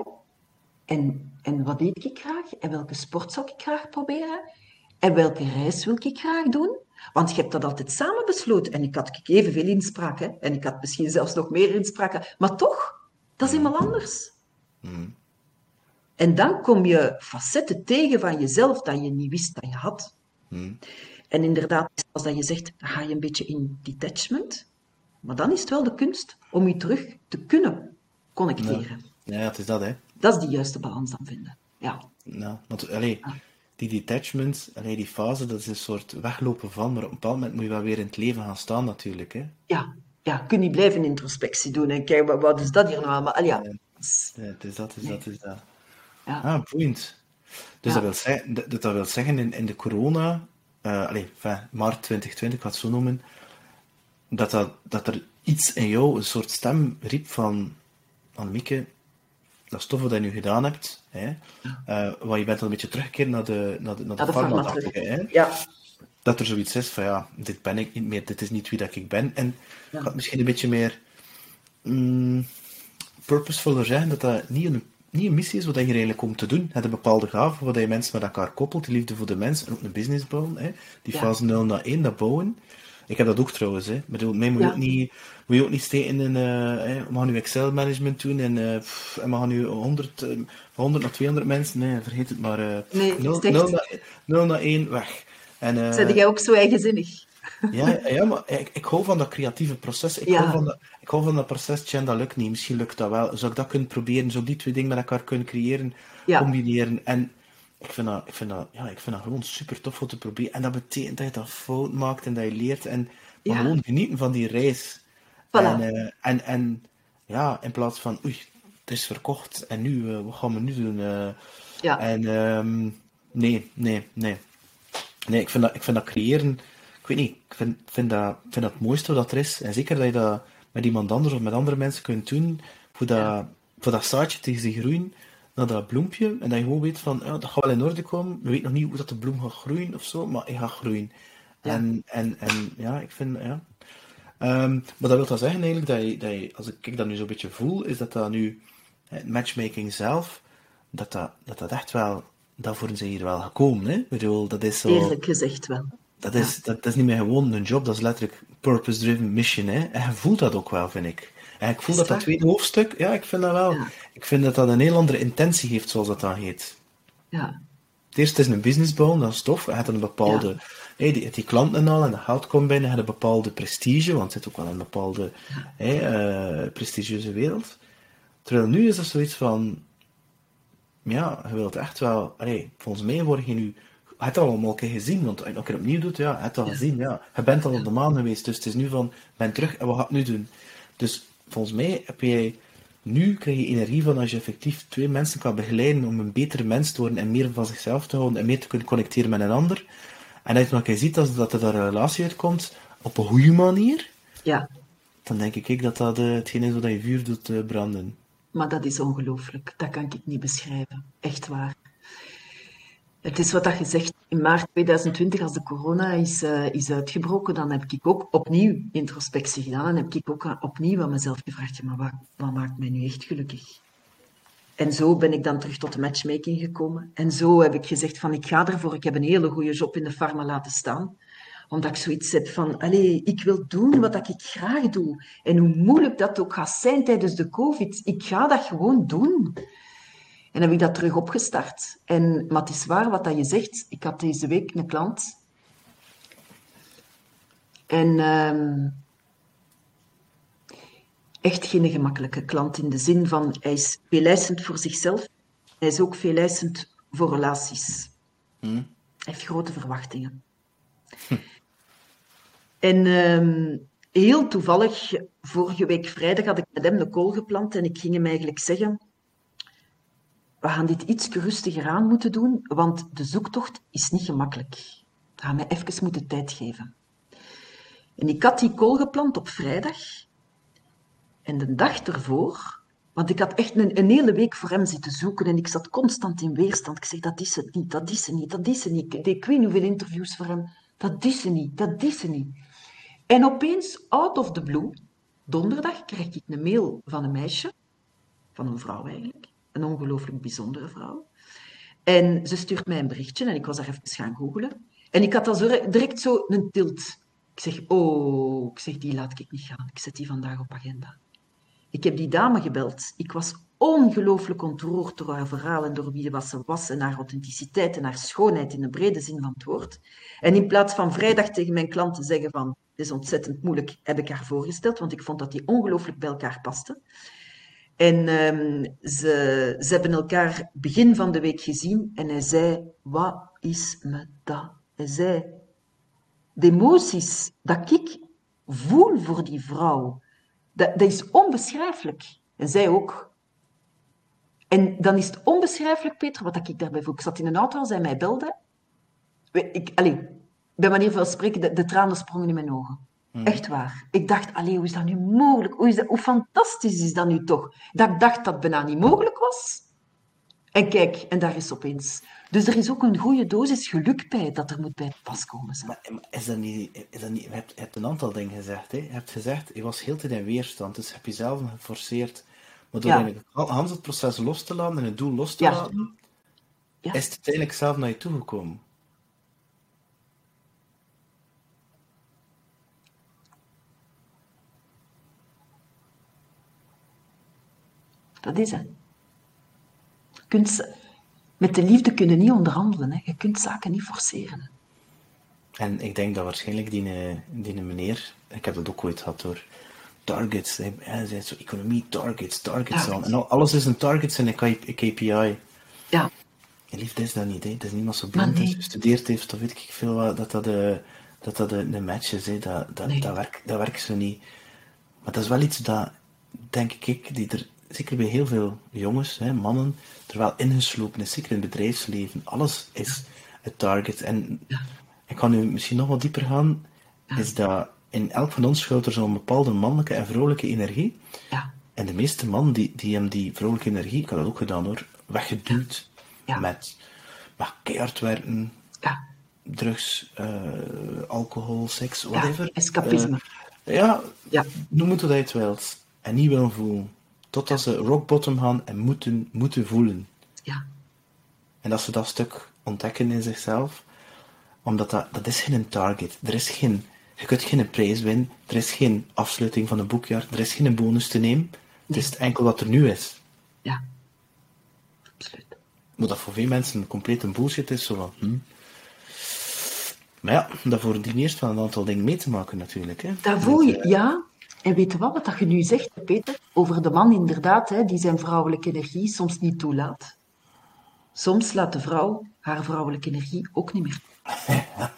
En, en wat eet ik graag? En welke sport zou ik graag proberen? En welke reis wil ik graag doen? Want je hebt dat altijd samen besloten. En ik had evenveel inspraak. Hè? En ik had misschien zelfs nog meer inspraak. Maar toch, dat is helemaal anders. Mm. En dan kom je facetten tegen van jezelf dat je niet wist dat je had. Mm. En inderdaad, als dat je zegt, dan ga je een beetje in detachment. Maar dan is het wel de kunst om je terug te kunnen connecteren. Ja, ja, het is dat, hè. Dat is die juiste balans dan vinden. Ja. Nou, want, allee, Ah. die detachment, allee, die fase, dat is een soort weglopen van, maar op een bepaald moment moet je wel weer in het leven gaan staan, natuurlijk, hè. Ja, ja, kun je blijven introspectie doen en kijk, wat, wat is dat hier nou allemaal? Al ja. Ja, het is dat, het is Nee. dat, het is dat. Ja. Ah, boeiend. Dus Ja. dat, wil zeggen, dat, dat wil zeggen, in, in de corona, uh, allee, enfin, maart twintig twintig, ik ga het zo noemen, dat, dat, dat er iets in jou, een soort stem riep van, Annemieke, dat is tof wat je nu gedaan hebt, hè? Uh, want je bent al een beetje teruggekeerd naar de, naar de, naar de, Naar de pharma, pharma dacht ik, terug. hè? Ja. Dat er zoiets is van, ja, dit ben ik niet meer, dit is niet wie dat ik ben. En Ja. ik had misschien een beetje meer mm, purposefuller zeggen, dat dat niet een, niet een missie is wat je hier eigenlijk komt te doen. Je hebt een bepaalde gave, wat je mensen met elkaar koppelt, die liefde voor de mens en ook een business bouwen, hè? Die Ja. fase nul naar één, dat bouwen. Ik heb dat ook trouwens, hè. Ik bedoel, mij moet je Ja. ook niet, moet je ook niet steken in, uh, hè, we gaan nu Excel management doen en, uh, pff, en we gaan nu honderd, uh, honderd naar tweehonderd mensen, nee, vergeet het maar, uh, Nee, het is echt- nul naar, nul naar één, weg. En, uh, Zijn jij ook zo eigenzinnig? ja, ja, maar ik, ik hou van dat creatieve proces. Ik, Ja. hou van dat, ik hou van dat proces, tja, dat lukt niet. Misschien lukt dat wel. Zou ik dat kunnen proberen? Zou ik die twee dingen met elkaar kunnen creëren, Ja. combineren? En ik vind, dat, ik, vind dat, ja, ik vind dat gewoon super tof om te proberen. En dat betekent dat je dat fout maakt en dat je leert. En maar Ja. gewoon genieten van die reis. Voilà. En, eh, en, en ja, in plaats van, oei, het is verkocht en nu, eh, wat gaan we nu doen? Eh, Ja. En ehm, nee, nee, nee. Nee, ik vind dat, ik vind dat creëren, ik weet niet, ik vind, vind, dat, vind dat het mooiste wat er is. En zeker dat je dat met iemand anders of met andere mensen kunt doen, voor dat, Ja. voor dat zaadje tegen zich groeien, naar dat bloempje, en dat je gewoon weet van, ja, dat gaat wel in orde komen. We weten nog niet hoe dat de bloem gaat groeien of zo, maar hij gaat groeien. Ja. En, en, en ja, ik vind, ja. Ehm, maar dat wil dan zeggen eigenlijk, dat je, dat je, als ik dat nu zo'n beetje voel, is dat dat nu, het matchmaking zelf, dat dat, dat, dat echt wel, daarvoor zijn hier wel gekomen, hè. Ik bedoel, dat is zo... Eerlijk gezegd wel. Dat is, dat, dat is niet meer gewoon een job, dat is letterlijk purpose-driven mission, hè. En je voelt dat ook wel, vind ik. En ik voel Is dat dat waar? tweede hoofdstuk, ja, ik vind dat wel. Ja. Ik vind dat dat een heel andere intentie heeft, zoals dat dan heet. Ja. Het eerste is een business bouwen, dat is tof. Je hebt een bepaalde... Ja. Hey, die, die klanten en al, en dat geld komt binnen, je hebt een bepaalde prestige, want het zit ook wel in een bepaalde hey, eh, prestigieuze wereld. Terwijl nu is dat zoiets van... Ja, je wilt echt wel... Allee, volgens mij word je nu... Je hebt het al allemaal een keer gezien, want als je het nog een keer opnieuw doet, ja, je hebt het al Ja. gezien, ja. Je bent al op de maan geweest, dus het is nu van, ben terug en wat ga ik nu doen? Dus volgens mij heb jij... Nu krijg je energie van als je effectief twee mensen kan begeleiden om een betere mens te worden en meer van zichzelf te houden en meer te kunnen connecteren met een ander. En dat je nog een keer ziet dat, dat er daar een relatie uitkomt op een goede manier, Ja. dan denk ik dat dat uh, hetgeen is wat je vuur doet uh, branden. Maar dat is ongelooflijk. Dat kan ik niet beschrijven. Echt waar. Het is wat dat je zegt. In maart tweeduizend twintig, als de corona is, uh, is uitgebroken, dan heb ik ook opnieuw introspectie gedaan. En heb ik ook uh, opnieuw aan mezelf gevraagd, ja, maar wat, wat maakt mij nu echt gelukkig? En zo ben ik dan terug tot de matchmaking gekomen. En zo heb ik gezegd van, ik ga ervoor. Ik heb een hele goede job in de pharma laten staan. Omdat ik zoiets heb van, allee, ik wil doen wat ik graag doe. En hoe moeilijk dat ook gaat zijn tijdens de COVID, ik ga dat gewoon doen. En heb ik dat terug opgestart. En, maar het is waar wat dat je zegt. Ik had deze week een klant. En um, echt geen gemakkelijke klant in de zin van, hij is veeleisend voor zichzelf. Hij is ook veeleisend voor relaties. Hm? Hij heeft grote verwachtingen. Hm. En um, heel toevallig, vorige week vrijdag had ik met hem een call gepland en ik ging hem eigenlijk zeggen, we gaan dit iets rustiger aan moeten doen, want de zoektocht is niet gemakkelijk. We gaan mij even moeten tijd geven. En ik had die call gepland op vrijdag. En de dag ervoor, want ik had echt een, een hele week voor hem zitten zoeken en ik zat constant in weerstand. Ik zeg, dat is het niet, dat is het niet, dat is het niet. Ik deed ik weet niet hoeveel interviews voor hem. Dat is het niet, dat is het niet. En opeens, out of the blue, donderdag krijg ik een mail van een meisje, van een vrouw eigenlijk, een ongelooflijk bijzondere vrouw. En ze stuurt mij een berichtje en ik was daar even gaan googlen. En ik had dan zo, direct zo een tilt. Ik zeg, oh, ik zeg, die laat ik niet gaan. Ik zet die vandaag op agenda. Ik heb die dame gebeld. Ik was ongelooflijk ontroerd door haar verhaal en door wie wat ze was en haar authenticiteit en haar schoonheid in de brede zin van het woord. En in plaats van vrijdag tegen mijn klant te zeggen van dit is ontzettend moeilijk, heb ik haar voorgesteld, want ik vond dat die ongelooflijk bij elkaar pasten. En um, ze, ze hebben elkaar begin van de week gezien en hij zei, wat is me dat? Hij zei, de emoties dat ik voel voor die vrouw, dat, dat is onbeschrijfelijk. En zij ook. En dan is het onbeschrijfelijk, Peter, wat ik daarbij voel. Ik zat in een auto als hij mij belde. Ik, allez, bij manier van spreken, de, de tranen sprongen in mijn ogen. Mm. Echt waar. Ik dacht, allee, hoe is dat nu mogelijk? Hoe, is dat, hoe fantastisch is dat nu toch? Dat ik dacht dat het bijna niet mogelijk was. En kijk, en daar is opeens. Dus er is ook een goede dosis geluk bij dat er moet bij pas komen. Zo. Maar, maar is dat niet... Is dat niet je, hebt, je hebt een aantal dingen gezegd. Hè? Je hebt gezegd, je was heel tijd in weerstand, dus heb je zelf geforceerd. Maar door ja. eigenlijk Hans het proces los te laten en het doel los te ja. laten, ja. is het uiteindelijk zelf naar je toegekomen. Dat is het. Je kunt, met de liefde kun je niet onderhandelen. Hè. Je kunt zaken niet forceren. En ik denk dat waarschijnlijk die, die meneer, ik heb dat ook ooit gehad door targets, hij, hij zei zo economie, targets, targets. targets. En alles is een targets en een K P I. Ja. En liefde is dat niet, hè. Het is niemand zo blind nee. gestudeerd heeft, of weet ik veel wat, dat dat de, dat dat de, de match is, hè. Dat, dat, nee. dat, werkt, dat werkt zo niet. Maar dat is wel iets dat, denk ik, die er zeker bij heel veel jongens, hè, mannen, er wel ingeslopen is, zeker in het bedrijfsleven. Alles is een target. En ja. ik kan nu misschien nog wat dieper gaan, ja. is dat in elk van ons schuilt er zo'n bepaalde mannelijke en vrouwelijke energie. Ja. En de meeste mannen die, die hebben die vrouwelijke energie, ik had dat ook gedaan hoor, weggeduwd ja. Ja. met, met keihard werken, ja. drugs, uh, alcohol, seks, whatever. Ja, escapisme. Uh, ja, ja, noem het wat je het wilt. En niet willen voelen. Totdat ze rock bottom gaan en moeten, moeten voelen. Ja. En dat ze dat stuk ontdekken in zichzelf, omdat dat, dat is geen target. Er is geen, je kunt geen prijs winnen, er is geen afsluiting van een boekjaar, er is geen bonus te nemen. Het is enkel wat er nu is. Ja, absoluut. Maar dat voor veel mensen een complete bullshit is, zo van, hm. Maar ja, daarvoor dien eerst wel een aantal dingen mee te maken natuurlijk. Hè. Daarvoor, Met, uh, ja. En weet je wat, wat je nu zegt, Peter, over de man inderdaad, hè, die zijn vrouwelijke energie soms niet toelaat. Soms laat de vrouw haar vrouwelijke energie ook niet meer toe.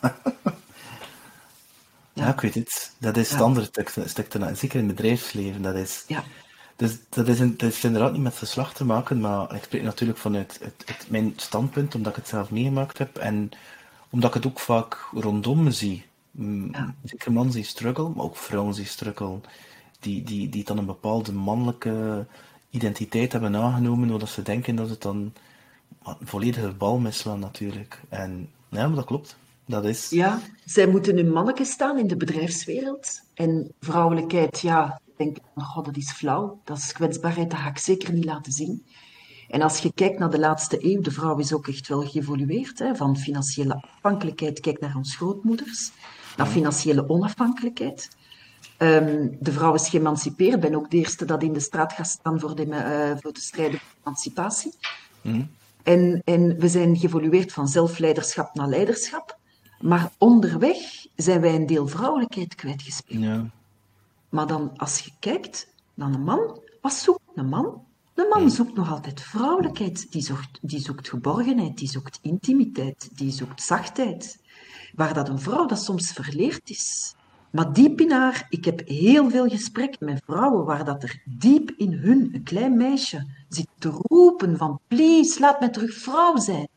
Ja, ja, ik weet het. Dat is ja. het andere stuk, stuk te, zeker in het bedrijfsleven. Dat is, ja. dus, dat, is een, dat is inderdaad niet met geslacht te maken, maar ik spreek natuurlijk vanuit het, het, mijn standpunt, omdat ik het zelf meegemaakt heb en omdat ik het ook vaak rondom me zie. Ja. Zeker mannen die struggle, maar ook vrouwen die struggle, die, die, die dan een bepaalde mannelijke identiteit hebben aangenomen, zodat ze denken dat het dan een volledige bal mislaan natuurlijk. En ja, maar dat klopt. Dat is... Ja, zij moeten hun manneke staan in de bedrijfswereld. En vrouwelijkheid, ja, ik denk, oh, dat is flauw. Dat is kwetsbaarheid, dat ga ik zeker niet laten zien. En als je kijkt naar de laatste eeuw, de vrouw is ook echt wel geëvolueerd. Hè, van financiële afhankelijkheid, kijk naar onze grootmoeders, naar financiële onafhankelijkheid. Um, de vrouw is geëmancipeerd. Ik ben ook de eerste dat in de straat gaat staan voor de, uh, voor de strijden voor emancipatie. Mm. En, en we zijn geëvolueerd van zelfleiderschap naar leiderschap. Maar onderweg zijn wij een deel vrouwelijkheid kwijtgespeeld. Ja. Maar dan, als je kijkt naar een man, wat zoekt een man? Een man ja. zoekt nog altijd vrouwelijkheid. Die zoekt, die zoekt geborgenheid, die zoekt intimiteit, die zoekt zachtheid. Waar dat een vrouw dat soms verleerd is. Maar diep in haar, ik heb heel veel gesprekken met vrouwen waar dat er diep in hun, een klein meisje, zit te roepen van please, laat mij terug vrouw zijn.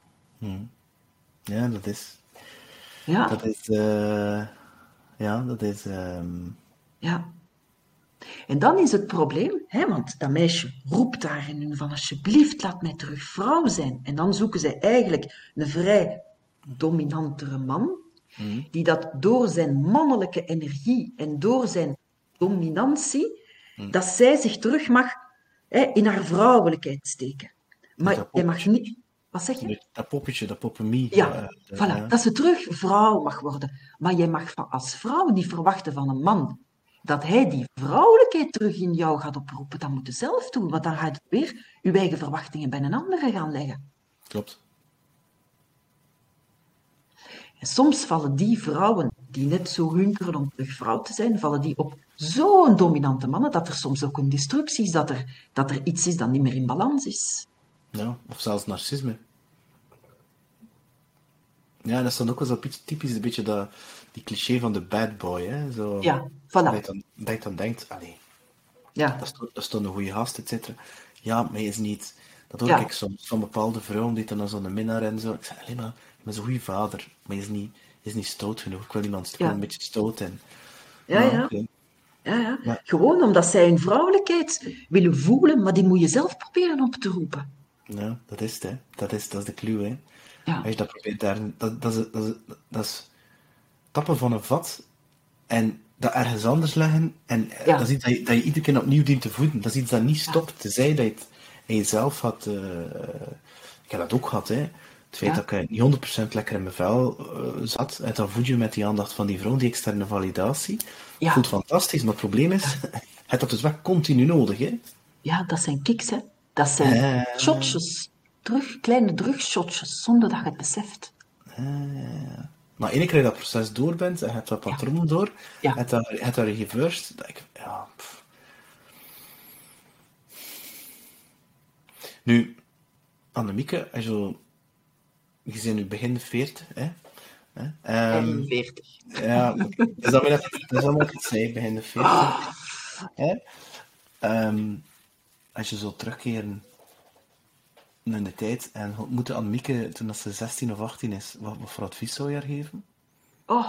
Ja, dat is... Ja. Dat is... Uh, ja, dat is... Um... Ja. En dan is het probleem, hè, want dat meisje roept daar in hun van alsjeblieft, laat mij terug vrouw zijn. En dan zoeken zij eigenlijk een vrij dominantere man, Mm. die dat door zijn mannelijke energie en door zijn dominantie, mm. dat zij zich terug mag hè, in haar vrouwelijkheid steken. Maar je mag niet... Wat zeg je? Dat poppetje, dat poppemie. Ja, uh, uh, voilà, uh. dat ze terug vrouw mag worden. Maar jij mag als vrouw niet verwachten van een man dat hij die vrouwelijkheid terug in jou gaat oproepen. Dat moet je zelf doen, want dan gaat het weer je eigen verwachtingen bij een andere gaan leggen. Klopt. En soms vallen die vrouwen die net zo hunkeren om terug vrouw te zijn, vallen die op zo'n dominante mannen dat er soms ook een destructie is, dat er, dat er iets is dat niet meer in balans is. Ja, of zelfs narcisme. Ja, dat is dan ook wel zo typisch een beetje dat, die cliché van de bad boy. Hè? Zo, Ja, voilà. Dat je dan, dat je dan denkt, allee, Ja, dat is, toch- dat is toch een goede gast, et cetera. Ja, maar hij is niet... Dat hoor Ja. ik soms van bepaalde vrouwen die dan als zo'n minnaar en zo. Ik zeg, alleen maar, hij is een goede vader, maar hij is niet, hij is niet stout genoeg. Ik wil iemand ik wil Ja. een beetje stout en... ja, ja. oké. ja, ja. Ja. Gewoon omdat zij hun vrouwelijkheid willen voelen, maar die moet je zelf proberen op te roepen. Ja, dat is het, hè. Dat is, dat is de clue, hè. Ja, Als je dat probeert daar... Dat, dat, is, dat, is, dat is tappen van een vat en dat ergens anders leggen. En eh, Ja. dat is iets dat je, dat je iedere keer opnieuw dient te voeden. Dat is iets dat niet stopt, tenzij dat je het in jezelf had... eh, ik heb dat ook gehad, hè. Het feit Ja. dat ik niet honderd procent lekker in mijn vel eh, zat, en dan voed je met die aandacht van die vrouw, die externe validatie. Ja. Voelt fantastisch, maar het probleem is, je hebt dat dus wel continu nodig, hè. ja, dat zijn kicks, hè. Dat zijn Eh. shotjes. Terug, kleine drugshotjes, zonder dat je het beseft. Maar één keer je dat proces door bent en je hebt dat patroon door, Ja. je hebt dat, je hebt dat reversed, dat ik, ja, pff. Nu, Annemieke, als je, je bent nu begin veertig, hè? hè? Ehm, veertig. ja, dat is dan weer dat dat is dan wat ik zei, begin de veertig. Hè? Ehm, als je zo terugkeren in de tijd en ontmoette Annemieke toen dat ze zestien of achttien is, wat, wat voor advies zou je haar geven? Oh.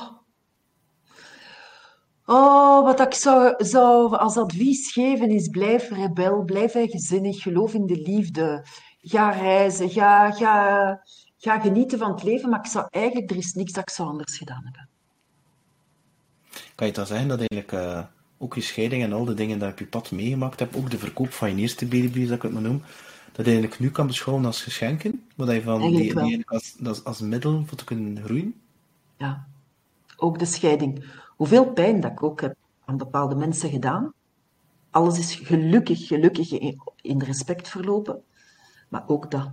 Oh, wat ik zou, zou als advies geven is blijf rebel, blijf eigenzinnig, geloof in de liefde. Ga reizen, ga, ga, ga genieten van het leven, maar ik zou eigenlijk, er is niks dat ik zou anders gedaan hebben. Kan je dan zeggen dat eigenlijk eh, ook je scheiding en al de dingen die je op je pad meegemaakt hebt, ook de verkoop van je eerste baby, zoals ik het maar noem, dat je eigenlijk nu kan beschouwen als geschenken, wat je van die, die Eigenlijk wel. eigenlijk als, als, als middel voor te kunnen groeien? Ja, ook de scheiding. Hoeveel pijn dat ik ook heb aan bepaalde mensen gedaan. Alles is gelukkig, gelukkig in, in respect verlopen. Maar ook dat.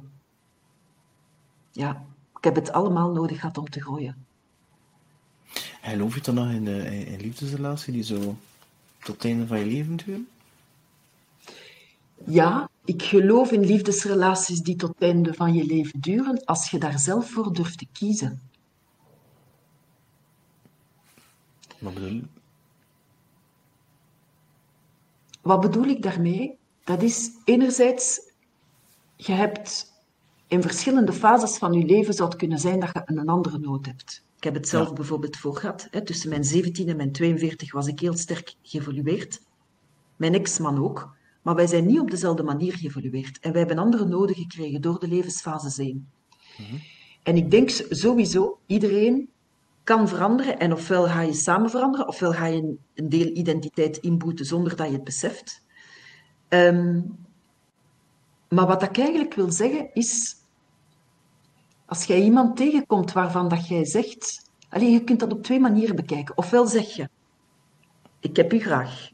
Ja, ik heb het allemaal nodig gehad om te groeien. En geloof je dan nog in een in liefdesrelatie die zo tot het einde van je leven duren? Ja, ik geloof in liefdesrelaties die tot het einde van je leven duren, als je daar zelf voor durft te kiezen. Wat bedoel je? Wat bedoel ik daarmee? Dat is enerzijds, je hebt in verschillende fases van je leven zou het kunnen zijn dat je een andere nood hebt. Ik heb het zelf Ja. bijvoorbeeld voor gehad. Hè. Tussen mijn zeventien en mijn tweeënveertig was ik heel sterk geëvolueerd. Mijn ex-man ook. Maar wij zijn niet op dezelfde manier geëvolueerd. En wij hebben andere noden gekregen door de levensfases heen. En ik denk sowieso, iedereen kan veranderen. En ofwel ga je samen veranderen, ofwel ga je een deel identiteit inboeten zonder dat je het beseft. Ehm, maar wat ik eigenlijk wil zeggen is, als jij iemand tegenkomt waarvan dat jij zegt... Allee, je kunt dat op twee manieren bekijken. Ofwel zeg je, ik heb u graag.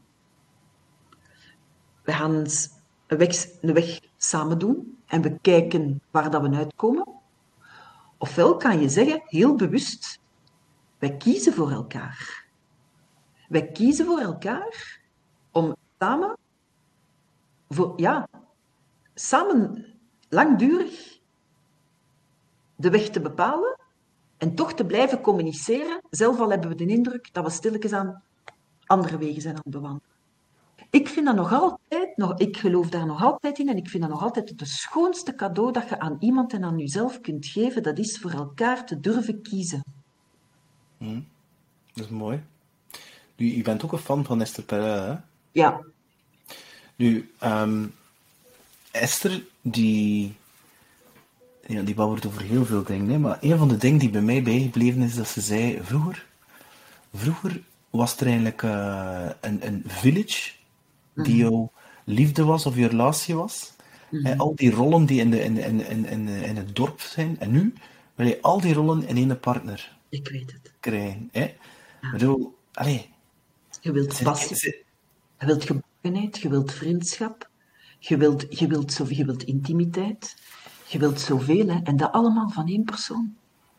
We gaan eens een weg, een weg samen doen en we kijken waar dat we uitkomen. Ofwel kan je zeggen, heel bewust, wij kiezen voor elkaar. Wij kiezen voor elkaar om samen, voor, ja, samen langdurig de weg te bepalen en toch te blijven communiceren, zelf al hebben we de indruk dat we stilletjes aan andere wegen zijn aan het bewandelen. Ik vind dat nog altijd, nog, ik geloof daar nog altijd in en ik vind dat nog altijd het schoonste cadeau dat je aan iemand en aan jezelf kunt geven, dat is voor elkaar te durven kiezen. Dat is mooi. Nu, je bent ook een fan van Esther Perel, hè? Ja, Nu, ehm, Esther, die, ja, die babbelt over heel veel dingen, hè, maar een van de dingen die bij mij bijgebleven is, dat ze zei, vroeger, vroeger was er eigenlijk eh, een, een village die jouw liefde was of je relatie was. Hè, al die rollen die in, de, in, in, in, in, in het dorp zijn. En nu wil je al die rollen in één partner ik weet het. krijgen. Hè? Ik bedoel, allee, Je wilt passie, je wilt geborgenheid, je wilt vriendschap, je wilt, je wilt, zo, je wilt intimiteit, je wilt zoveel, hè, en dat allemaal van één persoon.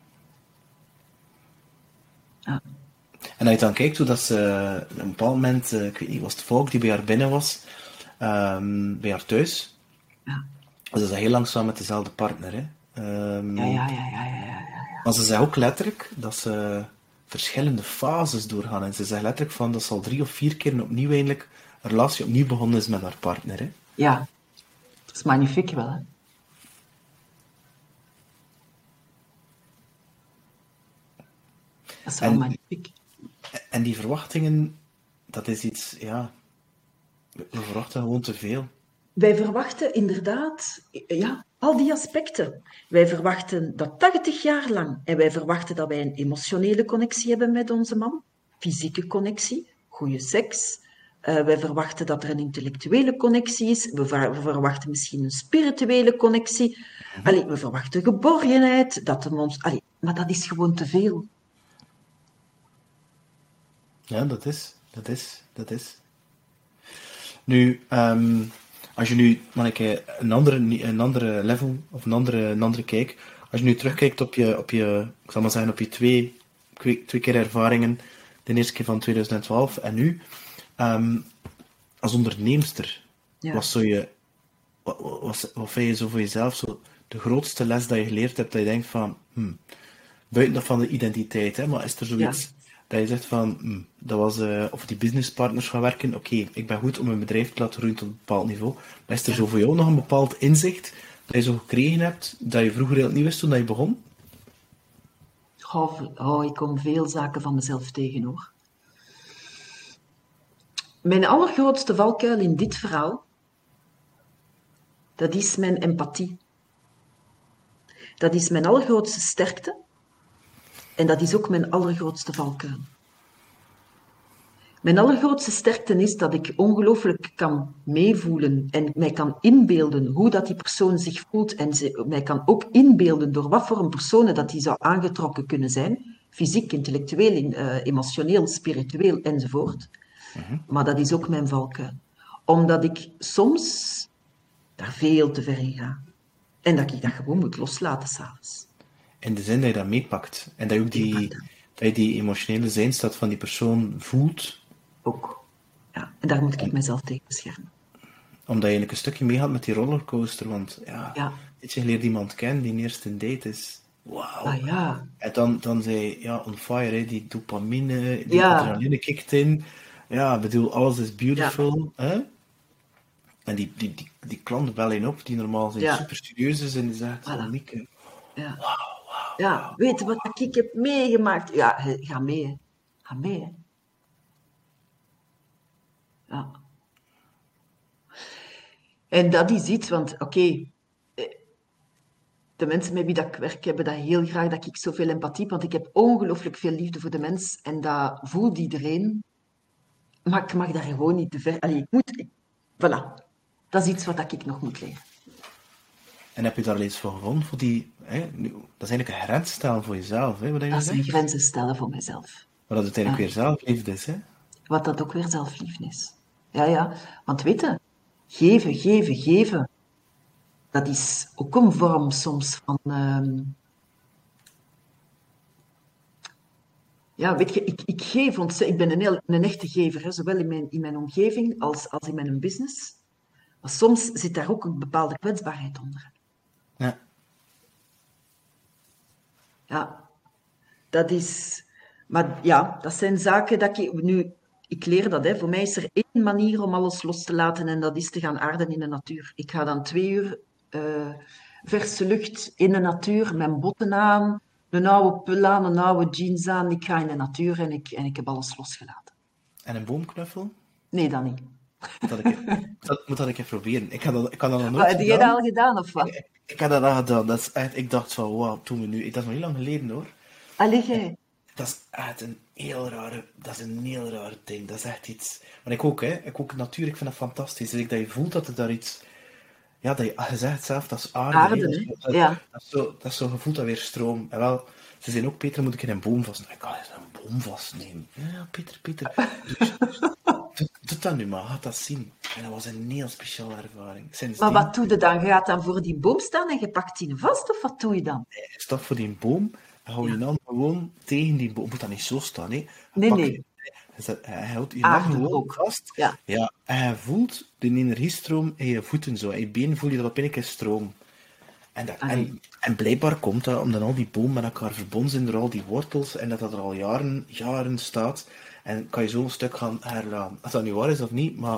Ja. En als je dan kijkt hoe dat ze op een bepaald moment, ik weet niet, was het volk die bij haar binnen was, um, bij haar thuis. Ja. Dus ze is heel lang samen met dezelfde partner. Hè. Um, ja, ja, ja, ja, ja, ja, ja. Maar ze zei ook letterlijk dat ze verschillende fases doorgaan. En ze zegt letterlijk van dat ze al drie of vier keer opnieuw eigenlijk een relatie opnieuw begonnen is met haar partner. Hè. Ja, dat is magnifiek wel, hè. Dat is wel en, magnifiek. En die verwachtingen, dat is iets, ja, we verwachten gewoon te veel. Wij verwachten inderdaad, ja, al die aspecten. Wij verwachten dat tachtig jaar lang, en wij verwachten dat wij een emotionele connectie hebben met onze man, fysieke connectie, goede seks. Uh, wij verwachten dat er een intellectuele connectie is. We, ver- we verwachten misschien een spirituele connectie. Mm-hmm. Allee, we verwachten geborgenheid. Dat de ons... Allee, maar dat is gewoon te veel. Ja, dat is. Dat is. Dat is. Nu, um, als je nu maar een, een, andere, een andere level of een andere, een andere kijk, als je nu terugkijkt op je, op je, ik zal maar zeggen, op je twee, twee keer ervaringen, de eerste keer van twintig twaalf en nu, um, als onderneemster, ja. wat, zou je, wat, wat, wat vind je zo voor jezelf zo de grootste les dat je geleerd hebt, dat je denkt van, hmm, buiten dat van de identiteit, hè, maar is er zoiets... Ja. Dat je zegt van, hm, dat was, uh, of die businesspartners gaan werken, oké, okay, ik ben goed om een bedrijf te laten groeien tot een bepaald niveau. Maar is er zo voor jou nog een bepaald inzicht dat je zo gekregen hebt, dat je vroeger heel niet wist toen dat je begon? Oh, oh, ik kom veel zaken van mezelf tegen, hoor. Mijn allergrootste valkuil in dit verhaal, dat is mijn empathie. Dat is mijn allergrootste sterkte. En dat is ook mijn allergrootste valkuil. Mijn allergrootste sterkte is dat ik ongelooflijk kan meevoelen en mij kan inbeelden hoe dat die persoon zich voelt en ze, mij kan ook inbeelden door wat voor een persoon dat die zou aangetrokken kunnen zijn, fysiek, intellectueel, uh, emotioneel, spiritueel enzovoort. Uh-huh. Maar dat is ook mijn valkuil. Omdat ik soms daar veel te ver in ga. En dat ik dat gewoon moet loslaten s'avonds. In de zin dat je dat meepakt. En dat je ook die, dat je die emotionele zijnstaat van die persoon voelt. Ook. Ja, en daar moet ik en, mezelf tegen beschermen. Omdat je eigenlijk een stukje meegaat met die rollercoaster. Want ja, ja. Weet je, je leert iemand kennen die eerste date is. Wauw. Ah, ja. En dan, dan zei je, ja, on fire, hè, die dopamine, die ja. adrenaline kikt in. Ja, ik bedoel, alles is beautiful. Ja. Hè? En die, die, die, die klant bellen je op, die normaal zijn ja. super serieus is en die zegt, voilà. Mieke, ja. wauw. Ja, weet je wat ik heb meegemaakt? Ja, ga mee, hè. Ga mee, hè. Ja. En dat is iets, want oké, okay, de mensen met wie dat ik werk hebben dat heel graag, dat ik zoveel empathie heb, want ik heb ongelooflijk veel liefde voor de mens en dat voelt iedereen. Maar ik mag daar gewoon niet te ver... Allee, ik moet... Ik, voilà. Dat is iets wat ik nog moet leren. En heb je daar al iets voor gevonden? Voor die, hè? Dat is eigenlijk een grens stellen voor jezelf. Hè? Wat dat is een grenzen stellen voor mezelf. Maar dat het eigenlijk ja. weer zelfliefde is. Hè? Wat dat ook weer zelfliefde is. Ja, ja. Want weet je, geven, geven, geven. Dat is ook een vorm soms van... Um... Ja, weet je, ik, ik geef ontzettend... Ik ben een, heel, een echte gever, hè, zowel in mijn, in mijn omgeving als, als in mijn business. Maar soms zit daar ook een bepaalde kwetsbaarheid onder. Ja. Ja, dat is... Maar ja, dat zijn zaken dat ik... Nu, ik leer dat, hè. Voor mij is er één manier om alles los te laten en dat is te gaan aarden in de natuur. Ik ga dan twee uur uh, verse lucht in de natuur, mijn botten aan, een oude pul aan, een oude jeans aan. Ik ga in de natuur en ik, en ik heb alles losgelaten. En een boomknuffel? Nee, dat niet. Dat ik, dat moet dat ik even proberen. Ik had dat, ik had dat nog nooit maar, heb gedaan. Heb je dat al gedaan, of wat? Ik, ik had dat al gedaan. Dat is echt, ik dacht van, wauw, toen we nu... Dat is nog niet lang geleden, hoor. Allee, jij. Dat is echt een heel rare... Dat is een heel raar ding. Dat is echt iets... Maar ik ook, hè. Ik ook natuur, ik vind dat fantastisch. Dus ik, dat je voelt dat er daar iets... Ja, dat je, je zegt zelf, dat is aarde. Aarde, hè. Dat, dat, ja. dat, is zo, dat is zo'n gevoel dat weer stroom. En wel, Ze zijn ook, Peter, moet ik in een boom vastnemen? Ik kan eens een boom vastnemen. Ja, Peter, Peter. Dus, doe, doe dat nu maar, gaat dat zien. En dat was een heel speciale ervaring. Sindsdien, Maar wat doe je dan? Je gaat dan voor die boom staan en je pakt die vast, of wat doe je dan? je staat voor die boom en hou je Ja. hand gewoon tegen die boom. Je moet dat niet zo staan, hè. Je Nee, pakt nee. je- je zet- je houdt je hand Aarde gewoon ook. vast. Ja. Ja, en je voelt de energiestroom in je voeten zo. In je benen voel je dat op een keer stroom. En, dat, Allee. en, en blijkbaar komt dat omdat al die bomen met elkaar verbonden zijn door al die wortels en dat dat er al jaren, jaren staat. En kan je zo een stuk gaan herlaten. Als dat nu waar is of niet, maar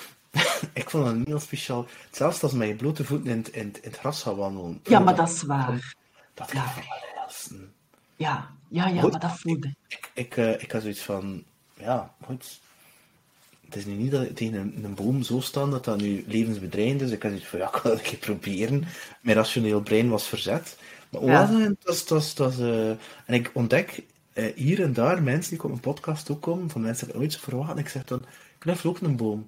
ik vond dat heel speciaal. Zelfs als met je blote voeten in, het- in, het- in het gras gaan wandelen. Ja, maar dat is waar. Dat Ja. geeft wel heel. Ja, ja, ja, Goed. maar dat voelde. Ik, ik, eh, ik had zoiets van, ja, goed. Het is nu niet dat ik tegen een, een boom zo staan dat dat nu levensbedreigend is. Ik had zoiets van, ja, ik ga dat een keer proberen. Mijn rationeel brein was verzet. Maar hoe Ja. was het? Het was, het was, het was, eh, en ik ontdek eh, hier en daar mensen die op een podcast ook komen, van mensen die ooit zo verwachten. En ik zeg dan, ik knuffel ook een boom.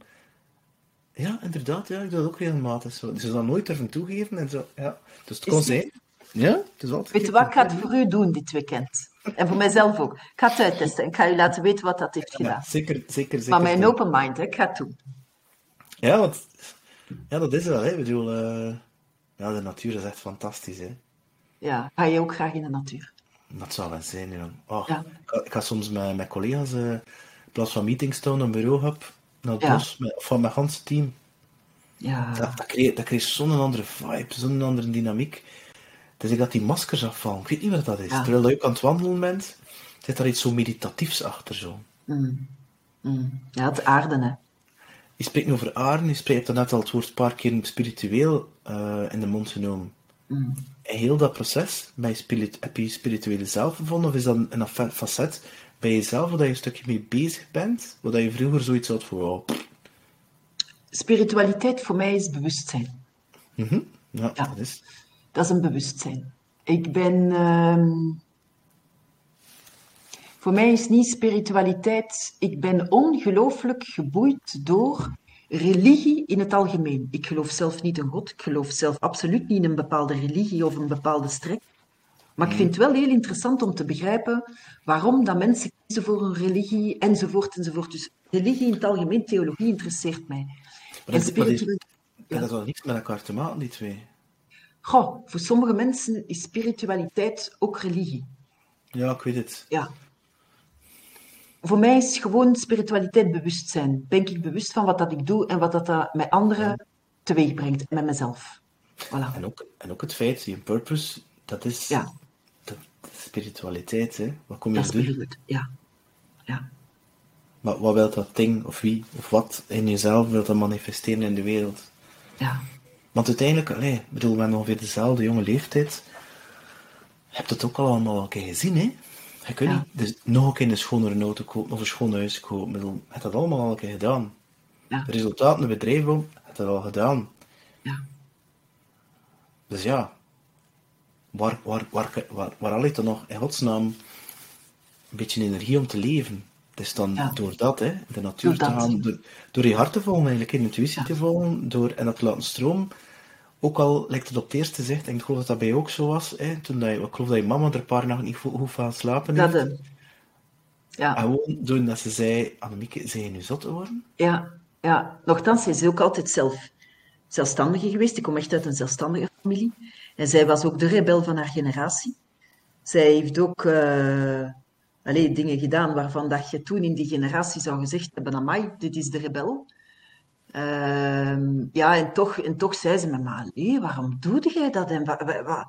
Ja, inderdaad, ja, ik doe dat ook regelmatig zo. Dus ze dat nooit durven toegeven en zo, ja. Dus het kon Is het- zijn. Ja, het is altijd... Weet je wat, ik ga het voor u doen dit weekend. En voor mijzelf ook. Ik ga het uittesten en ik ga u laten weten wat dat heeft Ja, gedaan. zeker, zeker, zeker. Maar mijn open mind, hè. Ik ga het doen. Ja, want ja, dat is wel, hè. Ik bedoel, eh, ja, de natuur is echt fantastisch, hè. Ja, ga je ook graag in de natuur? Dat zou wel zijn, ja. Oh, Ja. ik, ga, ik ga soms met, met collega's, eh, in plaats van meetings staan, een bureau heb, naar het Ja. bos, met, of van mijn ganse team. Ja. Dat, dat kreeg, dat kreeg zo'n andere vibe, zo'n andere dynamiek. Het is like dat die maskers afvallen. Ik weet niet wat dat is. Ja. Terwijl je ook aan het wandelen bent, zit daar iets zo meditatiefs achter, zo. Mm. Mm. Ja, het aarde, hè. Je spreekt nu over aarde, je spreekt net al het woord een paar keer spiritueel eh, in de mond genomen. Mm. In heel dat proces, ben je spiritu- heb je je spirituele zelf gevonden, of is dat een affa- facet bij jezelf, waar je een stukje mee bezig bent, waar je vroeger zoiets had van, wow, pff, Spiritualiteit voor mij is bewustzijn. mhm, ja, Ja. dat is... Dat is een bewustzijn. Ik ben... ehm, Voor mij is niet spiritualiteit... Ik ben ongelooflijk geboeid door religie in het algemeen. Ik geloof zelf niet in God. Ik geloof zelf absoluut niet in een bepaalde religie of een bepaalde strek. Maar ik vind het wel heel interessant om te begrijpen waarom dat mensen kiezen voor een religie, enzovoort, enzovoort. Dus religie in het algemeen, theologie interesseert mij. Maar En dat, maar dit- spiritualiteit... dat heeft wel niks met elkaar te maken, die twee. Goh, voor sommige mensen is spiritualiteit ook religie. Ja, ik weet het. Ja. Voor mij is gewoon spiritualiteit bewustzijn. Ben ik bewust van wat dat ik doe en wat dat, dat met anderen teweeg brengt, met mezelf. Voilà. En ook, en ook het feit, die purpose, dat is, Ja. dat is spiritualiteit, hè. Wat kom je Dat is doen? spiritualiteit. Ja. Ja. Maar wat wil dat ding, of wie, of wat in jezelf wil dat manifesteren in de wereld? Ja. Want uiteindelijk, allee, ik bedoel, we hebben ongeveer dezelfde jonge leeftijd. Je hebt het ook al allemaal een keer gezien, hè? Je kunt Ja. niet dus nog een keer een schonere auto kopen of een schoon huis kopen. Ik bedoel, je hebt dat allemaal al een keer gedaan. Ja. De resultaten, de bedrijf, je hebt dat al gedaan. Ja. Dus ja, waar, waar, waar, waar, waar haal je dan nog in godsnaam een beetje energie om te leven? Het is dan Ja. door dat, hè, de natuur Door te dat. gaan, door, door je hart te volgen, eigenlijk, je intuïtie Ja. te volgen, door, en dat te laten stromen. Ook al lijkt het op het eerste zicht, en ik geloof dat dat bij jou ook zo was, hè, toen dat je, ik geloof dat je mama er een paar nachten niet goed goed van slapen Dat, heeft. eh, ja. En gewoon doen dat ze zei, Annemieke, zijn je nu zot geworden? Ja, ja. Nochtans, hij is ook altijd zelf zelfstandige geweest. Ik kom echt uit een zelfstandige familie. En zij was ook de rebel van haar generatie. Zij heeft ook eh allee, dingen gedaan waarvan dat je toen in die generatie zou gezegd hebben, amai, dit is de rebel. Ehm, ja, en toch, en toch zei ze me, maar allee, waarom doe jij dat? En wa, wa, wa-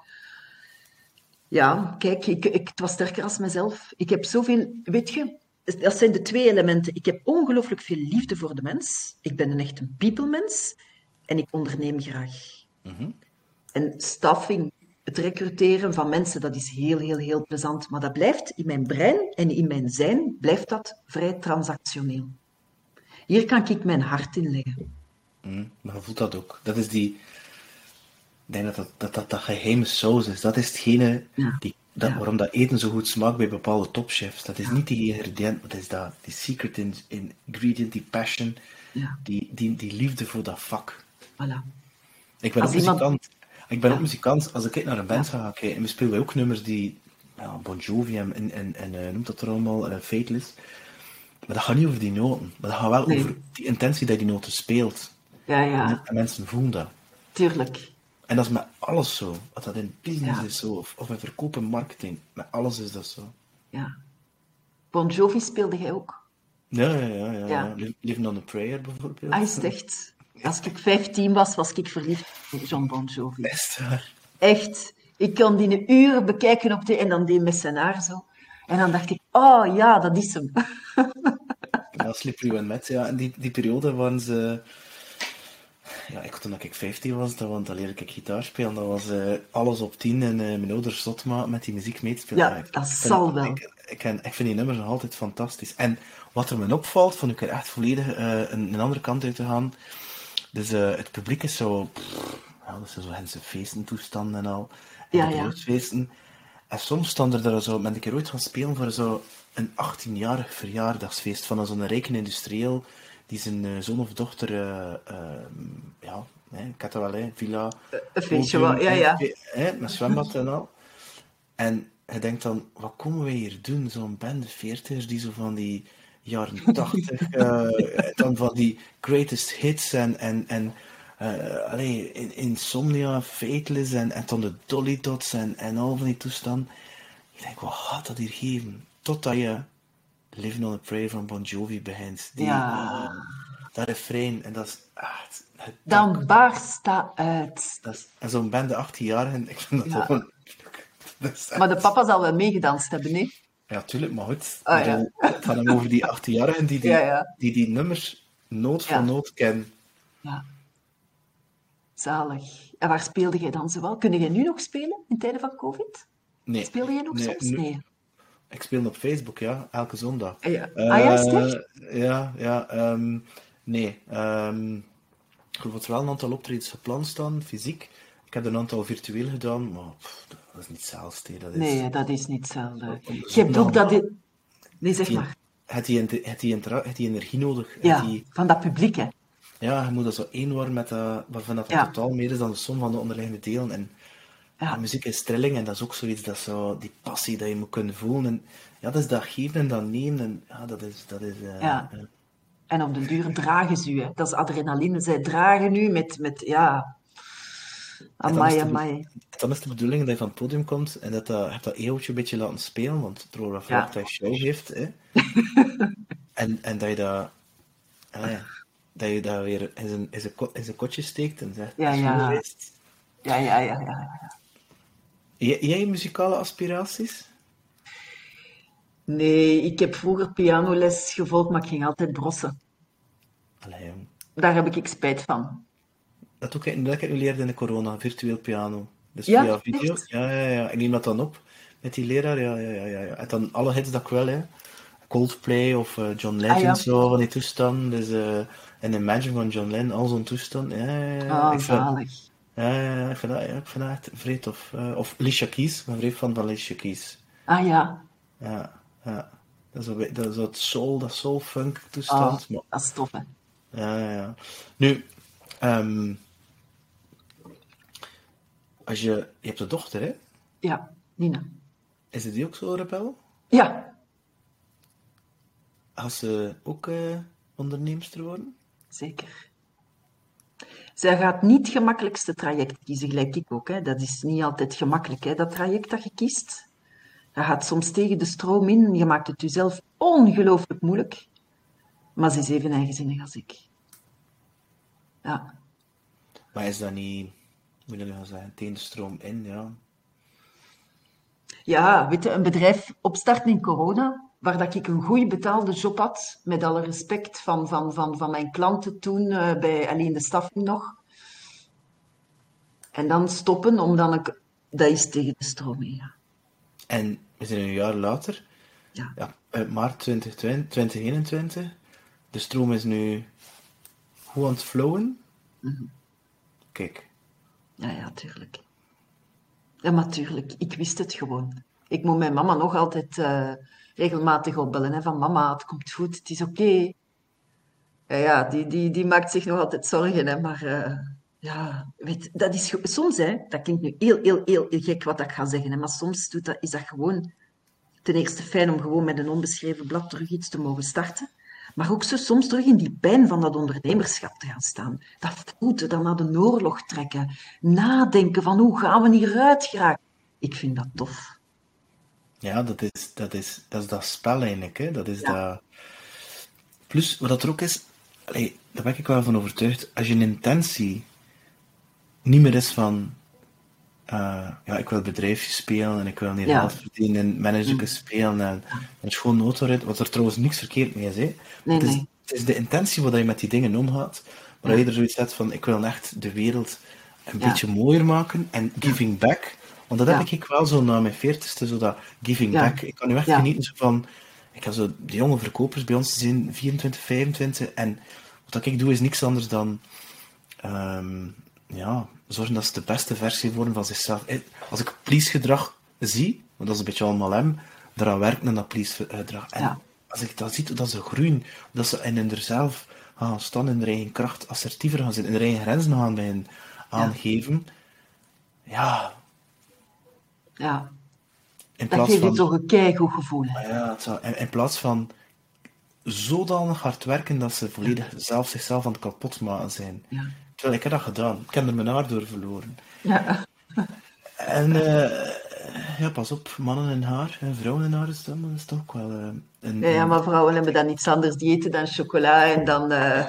Ja, kijk, ik, ik, het was sterker als mezelf. Ik heb zoveel, weet je, dat zijn de twee elementen. Ik heb ongelooflijk veel liefde voor de mens. Ik ben een echt een people-mens. En ik onderneem graag. En staffing, het recruteren van mensen, dat is heel, heel, heel plezant. Maar dat blijft in mijn brein en in mijn zijn, blijft dat vrij transactioneel. Hier kan ik mijn hart in leggen. Mm, maar je voelt dat ook. Dat is die... Ik denk dat dat, dat, dat, dat geheime saus is. Dat is hetgene Ja. die, dat, Ja. waarom dat eten zo goed smaakt bij bepaalde topchefs. Dat is niet die ingrediënt, maar dat is dat, die secret in, in ingredient, die passion, Ja. die, die, die liefde voor dat vak. Voilà. Ik ben Als ook iemand- muzikant. Ik ben Ja. ook muzikant. Als ik naar een band ga kijken, en we spelen ook nummers die ja, Bon Jovi en, en, en, en uh, noemt dat er allemaal, uh, Fateless. Maar dat gaat niet over die noten. Maar dat gaat wel Nee. over die intentie dat je die noten speelt. Ja, En, ja, en mensen voelen dat. tuurlijk. En dat is met alles zo. Of dat in business Ja. is zo, of, of in verkoop en marketing. Met alles is dat zo. Ja. Bon Jovi speelde jij ook? Ja, ja, ja. ja, Ja. ja. Liv- Living on a Prayer bijvoorbeeld. Ah, is het echt? Als ik vijftien was, was ik verliefd op John Bon Jovi. Is het waar? Echt. Ik kon die een uur bekijken op de... En dan deed met zijn haar zo. En dan dacht ik, oh ja, dat is hem. Ja, Slippery When Met. Ja, en die, die periode waren ze... Ja, ik, toen ik vijftien was, dan, want dan leerde ik gitaar spelen. Dat was eh, alles op tien en eh, mijn ouders zot maken met die muziek mee te spelen. Ja, ik, dat ik zal wel. Ik, ik, ik, ik vind die nummers nog altijd fantastisch. En wat er me opvalt, vond ik er echt volledig uh, een, een andere kant uit te gaan. Dus uh, het publiek is zo... Pff, ja, dat zijn zo hense feestentoestanden en al. En Ja, de ja. bruidsfeesten. En soms staan er daar zo... Ben ik er ooit gaan spelen voor zo een achttienjarig verjaardagsfeest van zo'n rijke industrieel die zijn uh, zoon of dochter... Uh, uh, ja, hè, ik had dat wel, hè, villa... Een feestje, podium, wel, ja, ja. hè, hè, met zwembad en al. En je denkt dan, wat komen wij hier doen? Zo'n band veertigers die zo van die jaren tachtig, uh, dan van die greatest hits en, en, en uh, allee, Insomnia, Fateless en, en dan de Dolly Dots en, en al van die toestanden. Ik denk, wat gaat dat hier geven? Totdat je Living on a Prayer van Bon Jovi begint. Die, Ja. uh, dat refrein, en dat is... Ah, het, het, Dan barst dat uit. dat is, en zo'n band de achttienjarigen, ik vind dat Ja. gewoon... dat is echt- Maar de papa zal wel meegedanst hebben, hè? Ja, tuurlijk, maar goed. Ah, Ik ja. bedoel, het gaat hem over die achttienjarigen die die, Ja, ja. die die nummers noot voor Ja. noot kennen. Ja. Zalig. En waar speelde jij dan zoal? Kun jij nu nog spelen in tijden van COVID? Nee. Speelde jij nog Nee, soms? nu- Nee. Ik speel op Facebook, ja, elke zondag. Ah, ja. Ah, ja, is het Eh, echt? Ja, ja. ehm, nee. ehm ik geloof dat er wel een aantal optredens gepland staan, fysiek. Ik heb er een aantal virtueel gedaan, maar pff, dat is niet hetzelfde. Dat is... Nee, dat is niet hetzelfde. Op de Je hebt ook zondag- dat... dit- Nee, zeg die- maar. Het die, inter- het die, intera- het die energie nodig. Het Ja, die, van dat publiek, hè. ja, je moet dat zo één worden met dat, waarvan dat Ja. totaal meer is dan de som van de onderliggende delen. En Ja. ja, muziek is trilling en dat is ook zoiets, dat zo, die passie dat je moet kunnen voelen. En ja, dat is dat geven en dat nemen. En ja, dat is... Dat is uh, Ja. uh, En op den duur dragen ze u, hè. Dat is adrenaline. Zij dragen u met... met ja... dan is Amai, de- amai. dan is de bedoeling dat je van het podium komt en dat dat, je hebt dat eeuwtje een beetje laten spelen, want het erover vraagt dat je show heeft. Hè. en, en dat je dat... ah ja, dat je dat weer in zijn, in zijn, ko- in zijn kotje steekt en zegt... Ja, "Het is ja. goed geweest." Ja, ja, ja, ja. ja. Jij, jij muzikale aspiraties? Nee, ik heb vroeger pianoles gevolgd, maar ik ging altijd brossen. Allee, jong. Daar heb ik spijt van. Dat doe ik, dat heb ik nu leerde in de corona, virtueel piano. Dus Ja, via video. echt? Ja, ja, ja. Ik neem dat dan op met die leraar. Ja, ja, ja, ja. ja. En dan alle hits dat ik wel, hè. Coldplay of eh, John Legend, Ah, ja. zo, van die toestanden. Dus, eh, en Imagine van John Lennon, al zo'n toestand. Ja, ja, ja. Ah, ik vind, zalig. ja, ja, ja, ik vind dat, ja, ik vind dat echt vrij tof. Eh, of Alicia Keys, ik ben vrij fan van Alicia Keys. Ah ja, Ja, ja. Dat is, een beetje- dat is dat soul, dat soul-funk toestand. ah, Maar dat is tof, hè. ja, ja, ja. Nu, ehm, als je, je hebt een dochter, hè? Ja, Nina. Is het die ook zo rebel? Ja, Als ze ook eh onderneemster worden? zeker. Zij gaat niet het gemakkelijkste traject kiezen, gelijk ik ook. Hè. Dat is niet altijd gemakkelijk, hè, dat traject dat je kiest. Je gaat soms tegen de stroom in. Je maakt het jezelf ongelooflijk moeilijk. Maar ze is even eigenzinnig als ik. Ja. Maar is dat niet, hoe moet je dat gaan zeggen, tegen de stroom in, ja? Ja, weet je, een bedrijf opstarten in corona, waar dat ik een goed betaalde job had, met alle respect van, van, van, van mijn klanten toen, eh, bij alleen de staffing nog. En dan stoppen, omdat ik... Dat is tegen de stroom in, ja. En we zijn een jaar later, Ja. ja, uit maart twintig twintig, twintig eenentwintig. De stroom is nu hoe aan het flowen? Kijk, Ja, ja, tuurlijk. Ja, maar tuurlijk. Ik wist het gewoon. Ik moet mijn mama nog altijd eh, regelmatig opbellen. Hè, van mama, het komt goed, het is oké. Ja, ja, die, die, die maakt zich nog altijd zorgen. Hè, maar eh, Ja, weet, dat is ge- soms, hè, dat klinkt nu heel, heel, heel, heel gek wat ik ga zeggen, hè, maar soms doet dat, is dat gewoon ten eerste fijn om gewoon met een onbeschreven blad terug iets te mogen starten. Maar ook zo soms terug in die pijn van dat ondernemerschap te gaan staan. Dat voeten, dan naar de oorlog trekken. Nadenken van hoe gaan we hieruit geraken. Ik vind dat tof. Ja, dat is dat, is, dat, is dat spel eigenlijk. Hè? Dat is Ja, dat... Plus, wat dat er ook is, allee, daar ben ik wel van overtuigd, als je een intentie niet meer is van, eh, ja, ik wil bedrijfje spelen en ik wil hier geld ja. verdienen en manager Mm. spelen en een schoon noodrit, wat er trouwens niks verkeerd mee is. Hè? Nee, Het is, nee. het is de intentie wat je met die dingen omgaat, maar dat Ja, je er zoiets hebt van, ik wil echt de wereld een ja, beetje mooier maken en ja, giving back. Want dat heb ja, ik wel zo na mijn veertigste, zo dat giving ja, back. Ik kan nu echt ja, genieten zo van, ik heb zo de jonge verkopers bij ons gezien, vierentwintig, vijfentwintig, en wat ik doe is niks anders dan ehm, ja, zorgen dat ze de beste versie worden van zichzelf. Eh, Als ik please gedrag zie, want dat is een beetje allemaal hem, daaraan werken aan dat please gedrag. En ja, als ik dat zie, dat ze groeien, dat ze in hunzelf gaan staan, in hun eigen kracht, assertiever gaan zijn, in hun eigen grenzen gaan bij ja, aangeven, ja, ja. in Dat plaats geeft je van, toch een keigoed gevoel, hè. ah ja, het zou- in, in plaats van zodanig hard werken dat ze Ja, volledig zelf zichzelf aan het kapot maken zijn. ja, Terwijl ik heb dat gedaan. Ik heb er mijn haar door verloren. ja. En eh, ja, pas op, mannen en haar, en vrouwen en haar is, dat, dat is toch ook wel eh, een, Ja, ja, een... maar vrouwen hebben dan iets anders die eten dan chocola en dan... eh,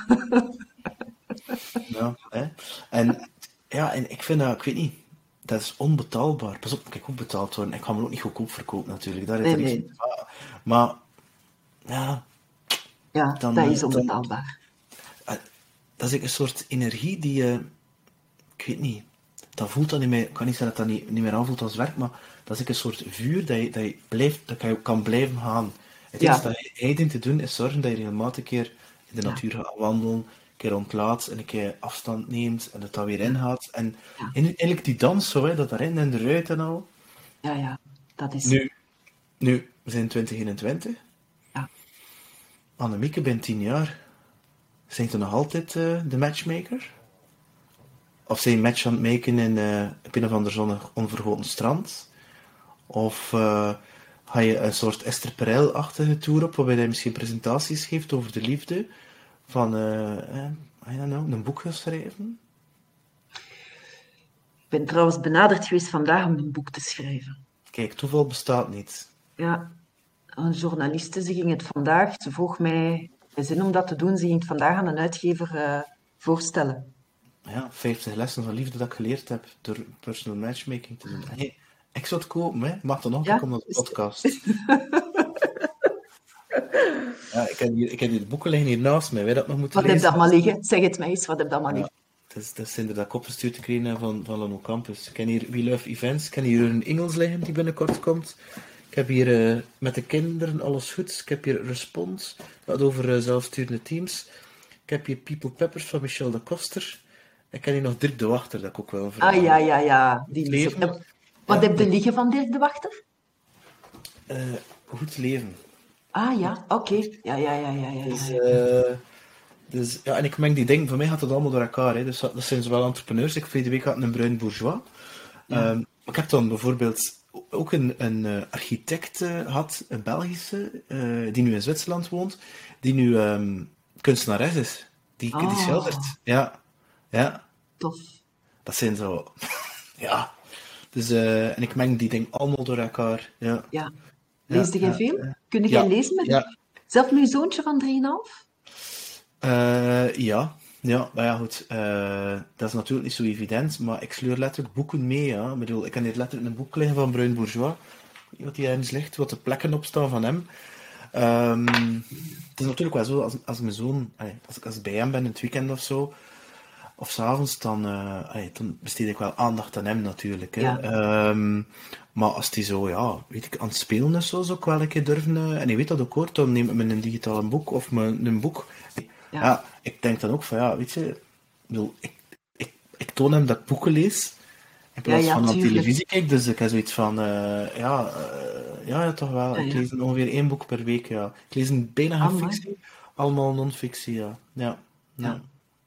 Ja, hè. En ja, en ik vind dat, ik weet niet, dat is onbetaalbaar. Pas op, ik ook betaald worden. Ik ga me ook niet goedkoop verkopen natuurlijk, daar is Nee, er iets nee. in. Maar, maar ja, Ja, dan, dat eh, is dan onbetaalbaar. eh, dat is een soort energie die je, ik weet niet, dat voelt dan niet meer, ik kan niet zeggen dat dat niet, niet meer aanvoelt als werk, maar dat is een soort vuur dat je, dat je, blijft, dat je kan blijven gaan. Het enige Ja, dat je hij dient te doen is zorgen dat je regelmatig een keer in de ja, natuur gaat wandelen, een keer ontlaat en een keer afstand neemt en het dan weer ja, ingaat. En ja, in- eigenlijk die dans zo, hè, dat daarin en eruit en al. ja, ja. Dat is... Nu, nu, we zijn twintig eenentwintig. Ja. Annemieke, binnen tien jaar, zijn je nog altijd eh, de matchmaker? Of zijn je een match aan het maken in eh, op een of ander zonnig onvergoten strand? Of eh, ga je een soort Esther Perel-achtige tour op, waarbij je misschien presentaties geeft over de liefde? Van, eh, eh, I don't know, een boek geschreven? Ik ben trouwens benaderd geweest vandaag om een boek te schrijven. Kijk, toeval bestaat niet. Ja, een journaliste, ze ging het vandaag, ze vroeg mij de zin om dat te doen, ze ging het vandaag aan een uitgever eh, voorstellen. Ja, vijftig lessen van liefde dat ik geleerd heb door personal matchmaking te doen. Hey, ik zou het kopen, hè. Mag dan nog, ik Ja, kom naar de dus- podcast. Ja, ik heb hier, ik heb hier de boeken liggen hier naast mij, wij dat nog moeten wat heb je lezen. allemaal liggen? Zeg het mij eens, wat heb je allemaal Ja, liggen? het is, het is inderdaad opgestuurd gekregen van, van Lano Campus. Ik heb hier We Love Events, ik heb hier een Engels liggen die binnenkort komt. Ik heb hier eh, met de kinderen alles goed. Ik heb hier Respons, dat gaat over eh, zelfsturende teams. Ik heb hier People Peppers van Michel de Koster. Ik heb hier nog Dirk de Wachter, dat ik ook wel een verhaal Ah ja, heb. ja, ja. Die is Leven. er. Eh, Wat Ja, heb je liggen van Dirk de Wachter? eh, goed leven. Ah ja, oké. Ja, ja, ja, ja, ja, Dus, ja. eh, dus, ja, en ik meng die dingen, voor mij gaat het allemaal door elkaar. Hè. Dus dat, dat zijn zowel entrepreneurs. Ik vorige week had een bruin bourgeois. Ja. Ehm, ik heb dan bijvoorbeeld ook een, een eh, architect eh, gehad, een Belgische, eh, die nu in Zwitserland woont, die nu ehm, kunstenares is. Die, die Oh, schildert. Ja, ja, tof. dat zijn zo. Ja. Dus, eh, en ik meng die dingen allemaal door elkaar. Ja, Ja. ja, Leesde jij ja. veel? Ja, Kun jij ja, lezen met... ja. Zelf nu zoontje van drieënhalf? Eh, ja, ja, maar ja, goed. eh, dat is natuurlijk niet zo evident, maar ik sleur letterlijk boeken mee. Ja. Ik bedoel, ik heb hier letterlijk een boek liggen van Bruin Bourgeois. Ik weet niet wat hier ergens ligt, wat de plekken op staan van hem. Ehm, het is natuurlijk wel zo, als, als mijn zoon, allee, als ik als ik bij hem ben in het weekend of zo, of s'avonds, dan, eh, allee, dan besteed ik wel aandacht aan hem natuurlijk. Hè. Ja. Ehm, maar als hij zo, ja, weet ik, aan het spelen is, zo, zou ik wel een keer durven, eh, en hij weet dat ook hoor, dan neem ik me een digitaal boek of me, een boek. Ja. Ja, ik denk dan ook van, ja, weet je, ik, bedoel, ik, ik, ik toon hem dat ik boeken lees, in Ja, plaats ja, van aan tuurlijk. televisie kijk, dus ik heb zoiets van, eh, ja, eh, ja, ja, toch wel, Ja, ik ja. lees ongeveer één boek per week, ja. Ik lees een, bijna geen Amai. fictie, allemaal non-fictie, ja. Ja, ja, Ja. ja.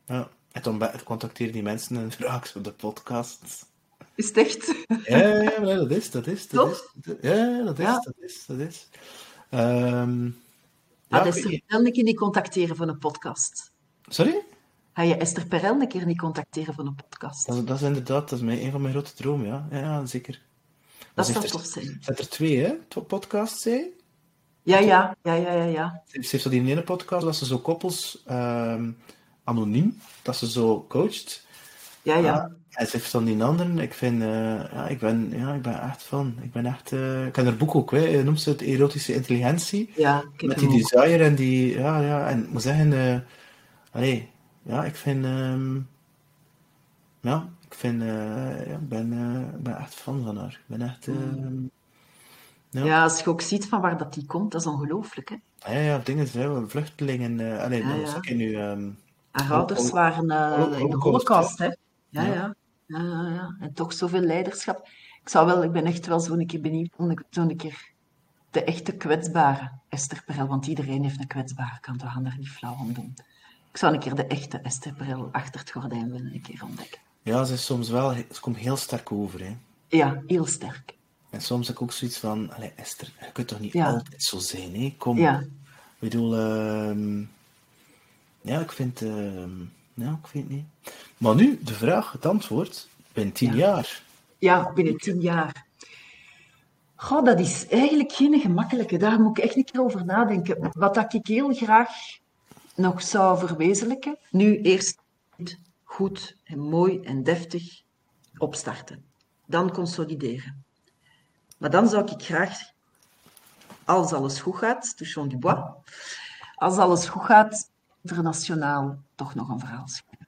En dan be- contacteer die mensen en vraag ze op de podcast. Is het echt? Ja, ja, ja, maar dat is, dat is, dat is. Toch? dat- Ja, ja, dat is, Ja. dat is, dat is. Ehm, ja, Ga ik weet Esther niet. Perel een keer niet contacteren voor een podcast? Sorry? Ga je Esther Perel een keer niet contacteren voor een podcast? Dat, dat is inderdaad, dat is mijn, een van mijn grote dromen, ja. Ja, ja, zeker. Maar Dat ze zou heeft tof er, zijn. ze heeft er twee, hè? Twee podcasts, zei je? Ja, ja, ja, ja, ja, ja. Ze heeft zo die ene podcast dat ze zo koppels ehm, anoniem, dat ze zo coacht. Ja, Ja, ja. en ze heeft dan die anderen. Ik vind, eh, ja, ik ben, ja, ik ben echt van. Ik ben echt, eh, ik ken haar boek ook, hè. Je noemt ze het erotische intelligentie. Ja, ik heb Met die hem ook. desire en die, ja, ja, en ik moet zeggen, eh allee, ja, ik vind, ehm, ja, ik vind, eh, ja, ik ben, eh, ik ben echt fan van haar. Ik ben echt, ehm, ja. Ja, als je ook ziet van waar dat die komt, dat is ongelooflijk, hè? Ah, ja, ja, dingen zijn vluchtelingen, eh, allee, Ja, wat ja. zeg je nu, ehm Haar hol- ouders hol- waren hol- eh, in de Holocaust, Holocaust, hè? ja. Ja, Ja. ja. Ja, ja, ja. En toch zoveel leiderschap. Ik zou wel, ik ben echt wel zo'n keer benieuwd om ik- zo'n keer de echte kwetsbare Esther Perel, want iedereen heeft een kwetsbare kant, we gaan daar niet flauw om doen. Ik zou een keer de echte Esther Perel achter het gordijn willen een keer ontdekken. Ja, ze is soms wel, ze komt heel sterk over, hè. Ja, heel sterk. En soms heb ik ook zoiets van, allee, Esther, je kunt toch niet Ja, altijd zo zijn, hè? Kom. ja, Ik bedoel, ehm, ja, ik vind, ehm, ja, ik weet het niet. Maar nu, de vraag, het antwoord, binnen tien ja. jaar. Ja, binnen tien jaar. Goh, dat is eigenlijk geen gemakkelijke. Daar moet ik echt een keer over nadenken. Wat dat ik heel graag nog zou verwezenlijken. Nu eerst goed en mooi en deftig opstarten. Dan consolideren. Maar dan zou ik graag, als alles goed gaat, touchons du bois, als alles goed gaat, internationaal toch nog een verhaal schrijven.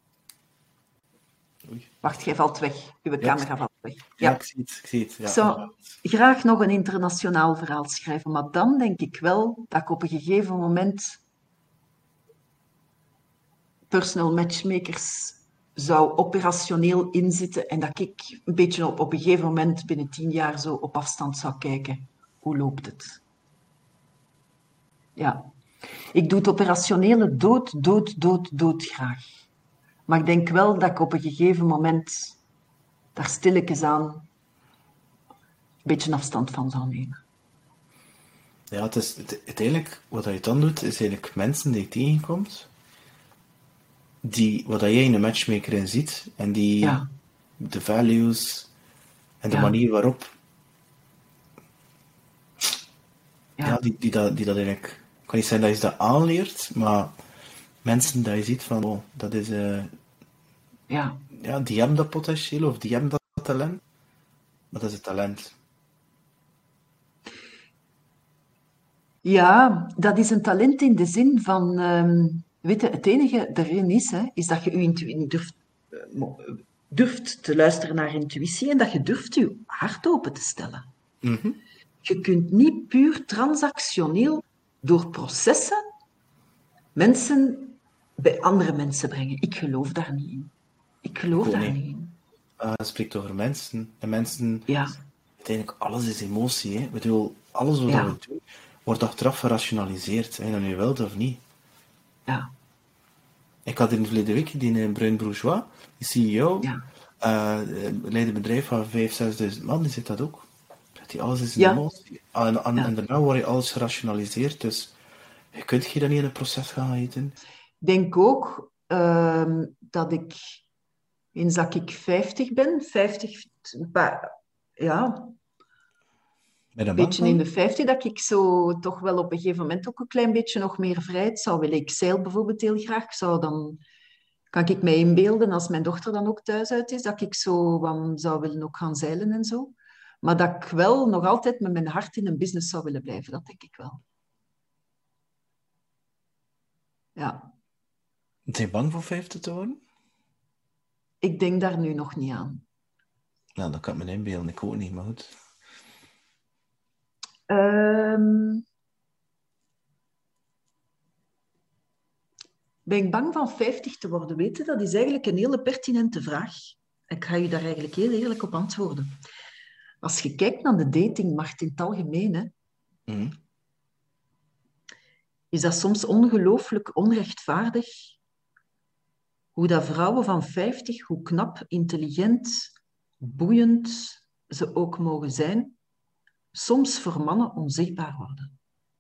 Oei. Wacht, jij valt weg. Uw Ja, ik, camera valt weg. ja, Ja. ik zie het, ik zie het. Ik Ja, zou inderdaad. graag nog een internationaal verhaal schrijven, maar dan denk ik wel dat ik op een gegeven moment personal matchmakers zou operationeel inzitten en dat ik een beetje op, op een gegeven moment binnen tien jaar zo op afstand zou kijken. Hoe loopt het? Ja. Ik doe het operationele dood, dood, dood, dood graag. Maar ik denk wel dat ik op een gegeven moment daar stilletjes aan een beetje afstand van zou nemen. Ja, het is, het, uiteindelijk, wat je dan doet, is eigenlijk mensen die je tegenkomt, die, wat jij in een matchmaker in ziet, en die Ja, de values en de ja, manier waarop, ja, ja, die, die, dat, die dat eigenlijk, ik kan niet zeggen dat je dat aanleert, maar mensen dat je ziet van, oh, dat is, eh, ja. ja, die hebben dat potentieel, of die hebben dat talent, maar dat is het talent. Ja, dat is een talent in de zin van, ehm, weet je, het enige erin is, hè, is dat je je intu- durft, eh, mo- durft te luisteren naar intuïtie en dat je durft je hart open te stellen. Mhm. Je kunt niet puur transactioneel door processen mensen bij andere mensen brengen. Ik geloof daar niet in. Ik geloof Gewoon daar niet. niet in. Uh, het spreekt over mensen. En mensen, Ja, uiteindelijk, alles is emotie. Hè? Ik bedoel, alles wat ja, we doen, wordt achteraf gerationaliseerd. Of je dat nu wilt of niet. ja, Ik had in de verleden week die in Bruin Bourgeois, die C E O, ja, uh, leidt een bedrijf van vijfduizend, zesduizend man, die zit dat ook. Dat die alles is een ja, emotie. En, en, ja. en daarna wordt je alles gerationaliseerd. Dus je kunt je dat niet in een proces gaan eten. Ik denk ook ehm, dat ik, eens dat ik vijftig ben, vijftig, ba- ja, Ben je een er bang beetje in van? de vijftig, dat ik zo toch wel op een gegeven moment ook een klein beetje nog meer vrijheid zou willen. Ik zeil bijvoorbeeld heel graag. Ik zou dan, kan ik mij inbeelden, als mijn dochter dan ook thuis uit is, dat ik zo wat zou willen ook gaan zeilen en zo. Maar dat ik wel nog altijd met mijn hart in een business zou willen blijven, dat denk ik wel. Ja, Ben je bang voor vijftig te worden? ik denk daar nu nog niet aan. Nou, dat kan ik me inbeelden. Ik ook niet, maar goed. Ehm, ben ik bang van vijftig te worden? Weten, dat is eigenlijk een hele pertinente vraag. Ik ga je daar eigenlijk heel eerlijk op antwoorden. Als je kijkt naar de datingmarkt in het algemeen, hè, Mhm. is dat soms ongelooflijk onrechtvaardig hoe dat vrouwen van vijftig, hoe knap, intelligent, boeiend ze ook mogen zijn, soms voor mannen onzichtbaar worden.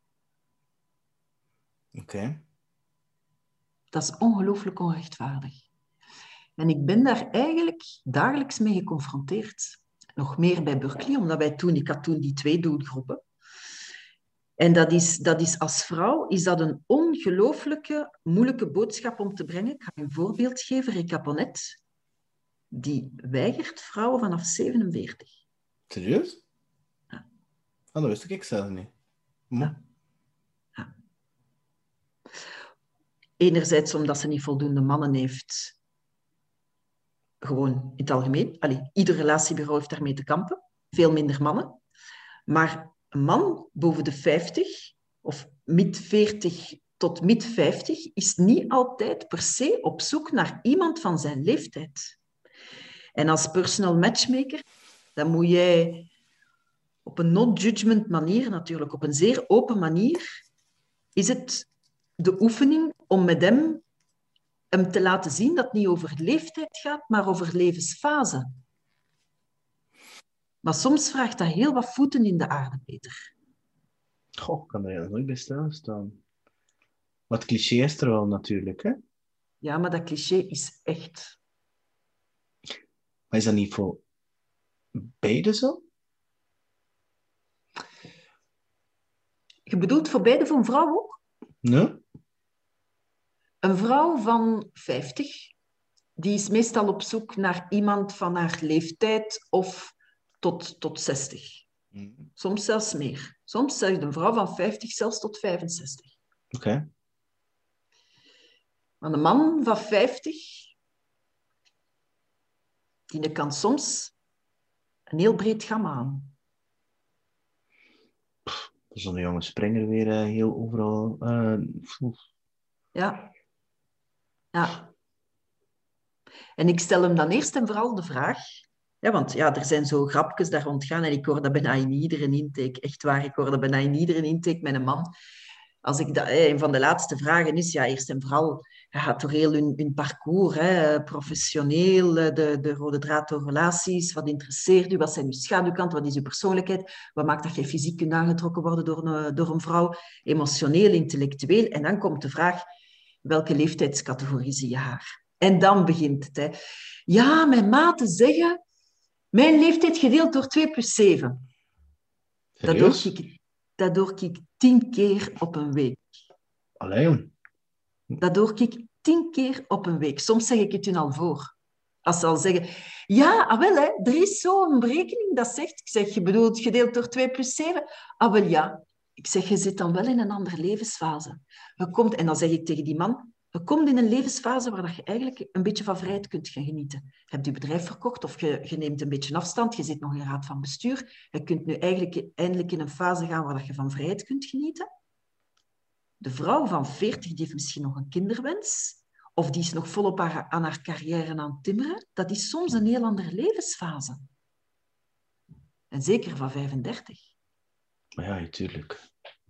Oké. Okay. Dat is ongelooflijk onrechtvaardig. En ik ben daar eigenlijk dagelijks mee geconfronteerd. Nog meer bij Berkeley, omdat wij toen, ik had toen die twee doelgroepen. En dat is, dat is als vrouw is dat een ongelooflijke, moeilijke boodschap om te brengen. Ik ga een voorbeeld geven. Rika Ponet, die weigert vrouwen vanaf zevenenveertig. Serieus? Ja. Oh, dat wist ik zelf niet. Ja. Ja. Enerzijds omdat ze niet voldoende mannen heeft. Gewoon in het algemeen. Allee, ieder relatiebureau heeft daarmee te kampen. Veel minder mannen. Maar een man boven de vijftig, of mid veertig tot mid vijftig, is niet altijd per se op zoek naar iemand van zijn leeftijd. En als personal matchmaker, dan moet jij op een non-judgment manier, natuurlijk op een zeer open manier, is het de oefening om met hem, hem te laten zien dat het niet over leeftijd gaat, maar over levensfase. Maar soms vraagt dat heel wat voeten in de aarde, Peter. Goh, ik kan er eigenlijk nooit bij stilstaan. Wat cliché is er wel natuurlijk, hè? Ja, maar dat cliché is echt. Maar is dat niet voor beide zo? Je bedoelt voor beide, voor een vrouw ook? Nee? Een vrouw van vijftig, die is meestal op zoek naar iemand van haar leeftijd of tot, tot zestig. Mm. Soms zelfs meer. Soms zegt een vrouw van vijftig zelfs tot vijfenzestig. Oké. Okay. Maar een man van vijftig, die kan soms een heel breed gamma aan. Zo'n jonge springer weer uh, heel overal... Uh, ja. Ja. En ik stel hem dan eerst en vooral de vraag... Ja, want ja, er zijn zo grapjes daar rondgaan en ik hoor dat bijna in iedere intake. Echt waar, ik hoor dat bijna in iedere intake met een man. Als ik dat, een van de laatste vragen is, ja, eerst en vooral, ja, gaat toch heel hun, hun parcours, hè, professioneel, de, de rode draad door relaties, wat interesseert u, wat zijn uw schaduwkanten, wat is uw persoonlijkheid, wat maakt dat je fysiek kunt aangetrokken worden door een, door een vrouw, emotioneel, intellectueel. En dan komt de vraag, welke leeftijdscategorie zie je haar? En dan begint het. Hè. Ja, mijn maten zeggen... Mijn leeftijd gedeeld door twee plus zeven. Dat doe ik, dat doe ik tien keer op een week. Allee. Dat doe ik tien keer op een week. Soms zeg ik het hun al voor. Als ze al zeggen... Ja, ah wel, hè, er is zo'n berekening dat zegt... Ik zeg, je bedoelt gedeeld door twee plus zeven? Ah wel, ja. Ik zeg, je zit dan wel in een andere levensfase. Je komt, en dan zeg ik tegen die man... Je komt in een levensfase waar je eigenlijk een beetje van vrijheid kunt gaan genieten. Je hebt je bedrijf verkocht of je, je neemt een beetje afstand. Je zit nog in raad van bestuur. Je kunt nu eigenlijk eindelijk in een fase gaan waar je van vrijheid kunt genieten. De vrouw van veertig die heeft misschien nog een kinderwens. Of die is nog volop aan haar carrière aan het timmeren. Dat is soms een heel andere levensfase. En zeker van vijfendertig. Ja, natuurlijk.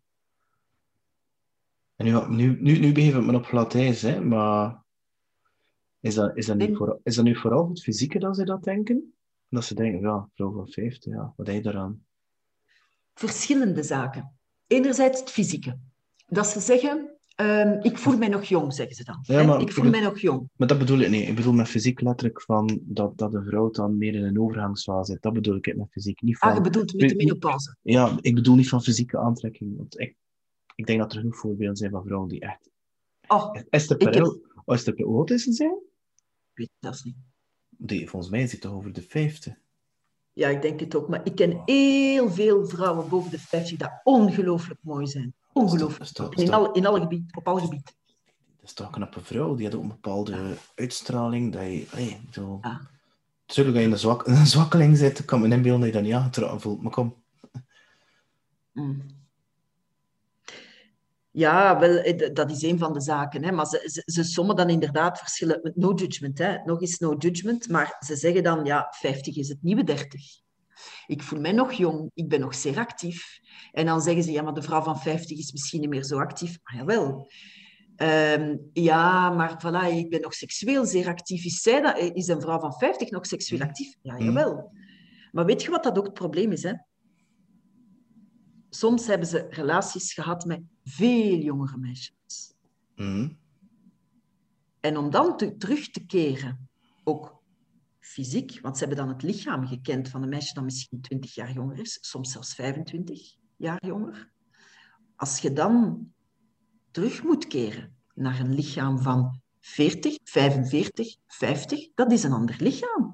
En nu, nu, nu, nu begeef ik me op glad ijs, hè, maar is dat, is, dat niet voor, is dat nu vooral het fysieke dat ze dat denken? Dat ze denken, ja, vrouw van vijftig, ja, wat heb je daaraan? Verschillende zaken. Enerzijds het fysieke. Dat ze zeggen, um, ik voel mij nog jong, zeggen ze dan. Ja, maar, ik voel ik, mij nog jong. Maar dat bedoel ik niet. Ik bedoel met fysiek letterlijk van dat, dat de vrouw dan meer in een overgangsfase zit. Dat bedoel ik met fysiek. Niet van, ah, je bedoelt met de menopauze? Ja, ik bedoel niet van fysieke aantrekking. Want ik, ik denk dat er genoeg voorbeelden zijn van vrouwen die echt... Oh, Esther Perel, heb... oh, Esther Perel, hoe oud is ze zijn? Ik weet dat niet. Die, volgens mij zit toch over de vijftig. Ja, ik denk het ook. Maar ik ken heel veel vrouwen boven de vijftig die ongelooflijk mooi zijn. Ongelooflijk. Toch, in, alle, in alle gebied, op alle gebieden. Dat is toch een knappe vrouw. Die had ook een bepaalde ja. uitstraling. Dat je, hey, zo... ah. Natuurlijk, als je in een, zwak, een zwakkeling zit, kan me inbeelden dat je dan niet aangetrokken voelt. Maar kom. Mm. Ja, wel, dat is een van de zaken. Hè. Maar ze, ze, ze sommen dan inderdaad verschillen. Met no judgment, hè. Nog eens no judgment. Maar ze zeggen dan, ja, vijftig is het nieuwe dertig. Ik voel mij nog jong, ik ben nog zeer actief. En dan zeggen ze, ja, maar de vrouw van vijftig is misschien niet meer zo actief. Maar jawel. Um, ja, maar voilà, ik ben nog seksueel zeer actief. Is, zij dat, is een vrouw van vijftig nog seksueel actief? Ja, jawel. Maar weet je wat dat ook het probleem is? Hè? Soms hebben ze relaties gehad met veel jongere meisjes. Mm. En om dan te, terug te keren, ook fysiek, want ze hebben dan het lichaam gekend van een meisje dat misschien twintig jaar jonger is, soms zelfs vijfentwintig jaar jonger. Als je dan terug moet keren naar een lichaam van veertig, vijfenveertig, vijftig, dat is een ander lichaam.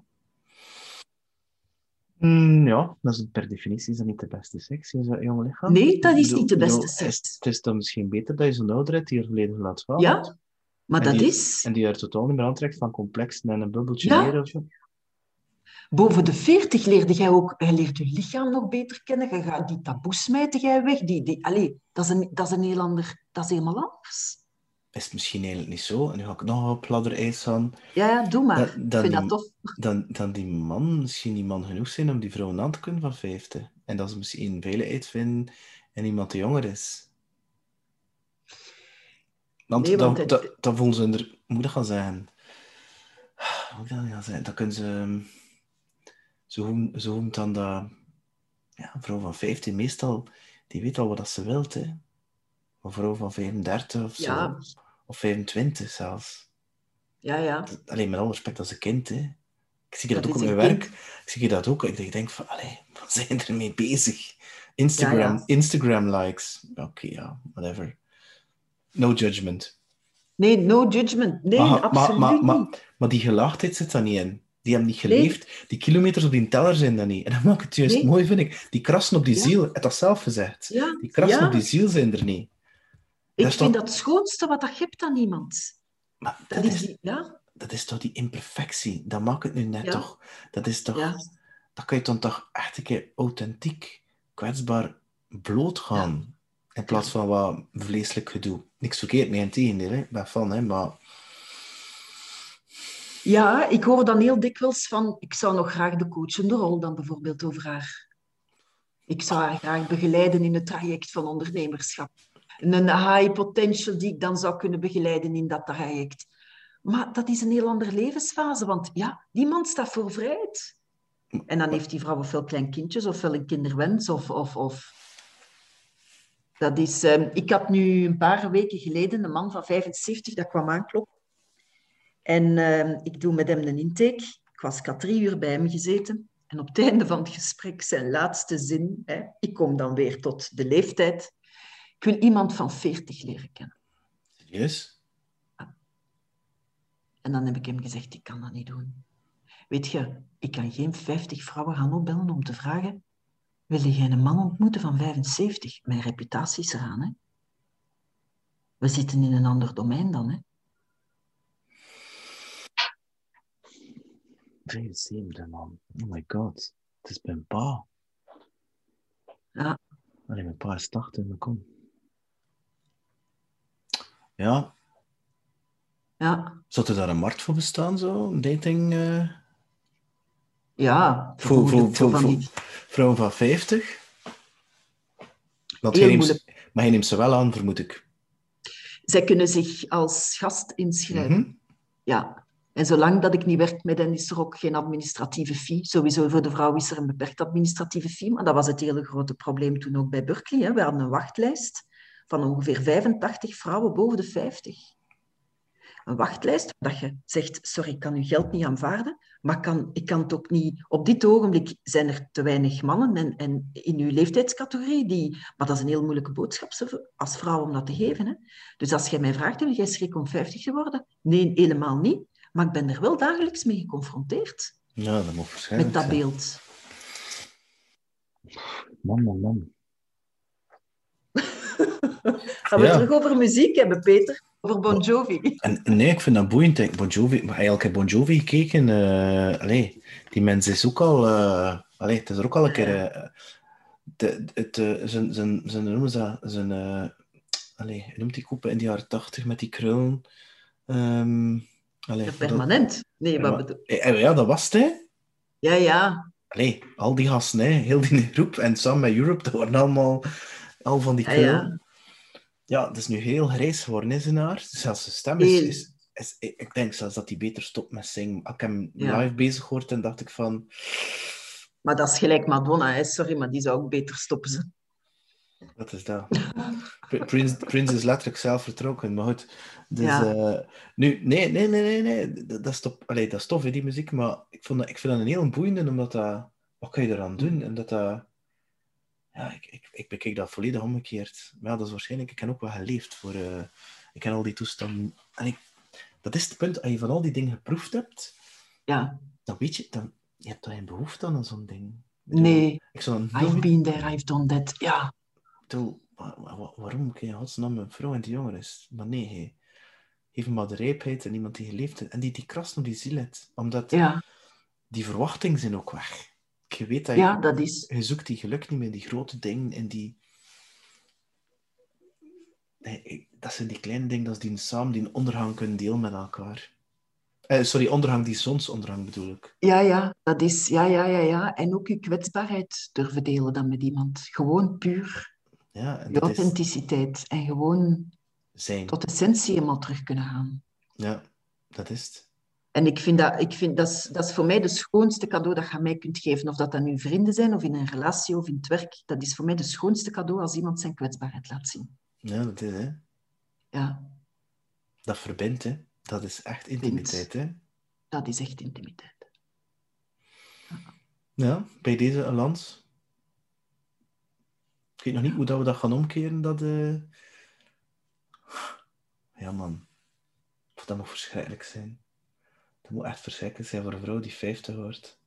Mm, ja, dat is per definitie is dat niet de beste seks in zo'n jonge lichaam. Nee, dat is Bedoel- niet de beste bedoel, seks. is- Het is dan misschien beter dat je zo'n ouder hebt die er volledig laat gaan. Ja, maar En dat die, is... En die er totaal niet meer aantrekt van complexen en een bubbeltje Ja. meer of zo. Boven de veertig leerde jij ook... Je leert je lichaam nog beter kennen. Je gaat die taboes smijten jij weg. Die, die, allee, dat is een, dat is een heel ander... Dat is helemaal anders. Is het misschien eigenlijk niet zo? En nu ga ik nog op ladderijs aan. Ja, ja, doe maar. Dan, Ik dan, vind die, dat tof. dan, dan die man misschien niet man genoeg zijn om die vrouw aan te kunnen van vijftig. En dat ze misschien veilig uitvinden en iemand die jonger is. Want, Nee, want dan, het- dan, dan voelen ze er... Hoe moet dat gaan zijn? Hoe moet dat gaan zijn? Dan kunnen ze... Zo hoe- zo hoe dan dat... Ja, een vrouw van vijftien meestal... Die weet al wat dat ze wilt, hè. Een vrouw van vijfendertig of zo. Ja. Of vijfentwintig zelfs. Ja, ja. Alleen met alle respect als een kind, hè. Ik zie dat, Dat ook op is mijn een werk. Ik zie dat ook. Ik denk van, allee, wat zijn er mee bezig? Instagram, Ja, ja. Instagram likes. Oké, ja, whatever. No judgment. Nee, no judgment. Nee, maar, absoluut maar, maar, niet. maar, maar die gelaagdheid zit daar niet in. Die hebben niet geleefd. Die kilometers op die teller zijn dat niet. En dat maakt het juist Nee. mooi, vind ik. Die krassen op die Ja. ziel, heb dat zelf gezegd. Ja, Die krassen ja. op die ziel zijn er niet. Ik Dat is vind toch- dat het schoonste wat dat je hebt aan iemand. Maar Dat dat is is, die... Ja, dat is toch die imperfectie? Dat maakt het nu net Ja. toch? Dat is toch... ja. Dan kan je dan toch echt een keer authentiek, kwetsbaar blootgaan. In plaats van wat vleeselijk gedoe. Niks verkeerd mee, integendeel. hè. Ik ben fan, hè, maar... Ja, ik hoor dan heel dikwijls van... Ik zou nog graag de coachende rol dan bijvoorbeeld over haar... Ik zou haar graag begeleiden in het traject van ondernemerschap. Een high potential die ik dan zou kunnen begeleiden in dat traject. Maar dat is een heel andere levensfase, want ja, die man staat voor vrijheid. En dan heeft die vrouw ofwel klein kindjes, ofwel een kinderwens, of... of, of... Dat is... eh, ik had nu een paar weken geleden een man van vijfenzeventig dat kwam aankloppen. En eh, ik doe met hem een intake. Ik was ik had drie uur bij hem gezeten. En op het einde van het gesprek, zijn laatste zin, hè, ik kom dan weer tot de leeftijd. Ik wil iemand van veertig leren kennen. Serieus? En dan heb ik hem gezegd, ik kan dat niet doen. Weet je, ik kan geen vijftig vrouwen gaan opbellen om te vragen, wil jij een man ontmoeten van vijfenzeventig? Mijn reputatie is eraan, hè. We zitten in een ander domein dan, hè. vijfenzeventig, man. Oh my god. Het is mijn pa. Ja, Allee, mijn pa is tachtig, maar kom. Ja. ja, Zou er daar een markt voor bestaan, zo? Een dating... eh, ja. Voor, voor, vermoedelijk zo voor, van voor die- vrouwen van vijftig? Want Heel jij neemt, moeilijk. ze- maar je neemt ze wel aan, vermoed ik. Zij kunnen zich als gast inschrijven. Mhm. Ja. En zolang dat ik niet werk met hen, is er ook geen administratieve fee. Sowieso voor de vrouw is er een beperkt administratieve fee, maar dat was het hele grote probleem toen ook bij Berkeley. Hè. We hadden een wachtlijst van ongeveer vijfentachtig vrouwen boven de vijftig. Een wachtlijst dat je zegt, sorry, ik kan uw geld niet aanvaarden, maar kan, ik kan het ook niet... Op dit ogenblik zijn er te weinig mannen en, en in uw leeftijdscategorie, die, maar dat is een heel moeilijke boodschap zo- als vrouw om dat te geven. Hè. Dus als jij mij vraagt, wil jij schrik om vijftig te worden? Nee, helemaal niet. Maar ik ben er wel dagelijks mee geconfronteerd, Ja, dat mag waarschijnlijk met dat zijn. beeld. Man, man, man. Gaan we Ja. terug over muziek hebben, Peter? Over Bon Jovi. En nee, ik vind dat boeiend. Ik Bon Jovi, maar eigenlijk heb Bon Jovi gekeken. eh allee, die mens is ook al... eh allee, het is er ook al een keer... eh, de, het, eh, zijn, zijn, zijn, hoe noemen ze dat? Zijn... eh allee, hoe noemt die koppen in de jaren tachtig met die krullen? Ehm allee, Ja, permanent. Nee, wat dat, bedoel... eh, ja, dat was het, hè? Ja, ja. Allee, al die gasten, hè, heel die groep en samen met Europe, dat waren allemaal al van die Ja, krullen. ja. Ja, het is nu heel grijs geworden, is zijn haar. Zelfs zijn stem is, Heel, is, is... Ik denk zelfs dat hij beter stopt met zingen. Als ik hem ja. live bezig hoorde, dan dacht ik van... Maar dat is gelijk Madonna, hè. Sorry, maar die zou ook beter stoppen. Ze. Wat is dat? Prince, Prince is letterlijk zelf vertrokken, maar goed. Dus, Ja, uh, nu, nee, nee, nee, nee, nee. Dat, dat, is top, allee, dat is tof, hè, die muziek, maar ik, vond dat, ik vind dat een heel boeiende, omdat dat... Wat kan je eraan doen? En dat dat... Ja, ik, ik, ik bekijk dat volledig omgekeerd. Maar ja, dat is waarschijnlijk... Ik heb ook wel geleefd voor... Uh, ik ken al die toestanden... En ik, dat is het punt, als je van al die dingen geproefd hebt, ja. dan weet je... Dan, je hebt toch geen behoefte aan zo'n ding. Ik bedoel, Nee, ik zou dan I've nooit... been there, I've done that. Ja, Ik bedoel, wa- wa- waarom moet je in godsnaam een vrouw en die jonger is? Maar nee, hey. Geef hem maar de rijpheid en iemand die geleefd heeft. En die, die krast nog die ziel heeft. Omdat ja, die verwachtingen zijn ook weg. Je weet dat ja, je, dat is... je zoekt die geluk niet meer, die grote dingen en die... Nee, ik- dat zijn die kleine dingen, dat is die samen die een ondergang kunnen delen met elkaar. Eh, sorry, ondergang, die zonsondergang bedoel ik. Ja, ja, dat is... Ja, ja, ja, ja. En ook je kwetsbaarheid durven delen dan met iemand. Gewoon puur Ja, en je dat is authenticiteit. En gewoon zijn. tot essentie helemaal terug kunnen gaan. Ja, dat is het. En ik vind dat, ik vind, dat, is, dat is voor mij de schoonste cadeau dat je aan mij kunt geven. Of dat dan nu vrienden zijn, of in een relatie, of in het werk. Dat is voor mij de schoonste cadeau als iemand zijn kwetsbaarheid laat zien. Ja, dat is, hè. Ja, Dat verbindt, hè. Dat is echt intimiteit, hè. dat is echt intimiteit. Ja, bij deze een lans. Ik weet nog niet hoe dat we dat gaan omkeren, dat... Uh... Ja, man. Of dat moet verschrikkelijk zijn. Dat moet echt verschrikkelijk zijn voor een vrouw die vijftig wordt.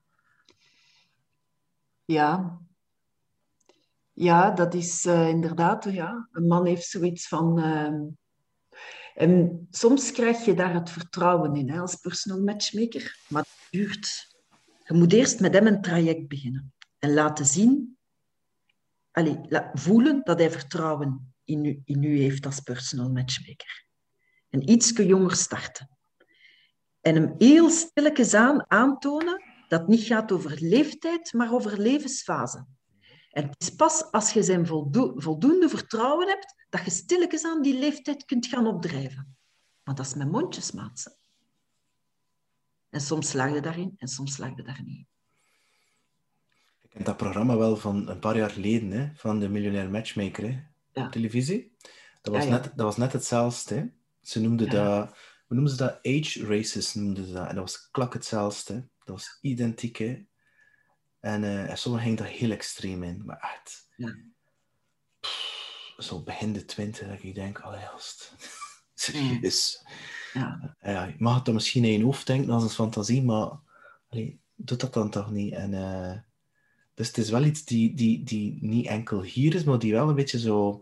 Ja, ja dat is uh, inderdaad... Ja. Een man heeft zoiets van... Uh... En soms krijg je daar het vertrouwen in, hè, als personal matchmaker. Maar het duurt... Je moet eerst met hem een traject beginnen. En laten zien... Allee, voelen dat hij vertrouwen in u, in u heeft als personal matchmaker. En ietske jonger starten. En hem heel stilletjes aan aantonen dat het niet gaat over leeftijd, maar over levensfase. En het is pas als je zijn voldo- voldoende vertrouwen hebt, dat je stilletjes aan die leeftijd kunt gaan opdrijven. Maar dat is met mondjesmaat. En soms slaag je daarin en soms slaag je daar niet. Ik ken dat programma wel van een paar jaar geleden, hè, van de Miljonair Matchmaker, hè, Ja. op televisie. Dat was, Ja, ja. Net, dat was net hetzelfde. Hè. Ze noemden Ja. dat... Hoe noemden ze dat? Age racist noemden ze dat. En dat was klak hetzelfde. Hè. Dat was identiek. Hè. En, uh, en sommigen gingen daar heel extreem in. Maar echt... Ja. Pff, zo begin de twintig, dat ik denk, allee, gast. Serieus. Ja. Ja, je mag het dan misschien in je hoofd denken als een fantasie, maar... Allee, doe dat dan toch niet. En... Uh, Dus het is wel iets die, die, die niet enkel hier is, maar die wel een beetje zo...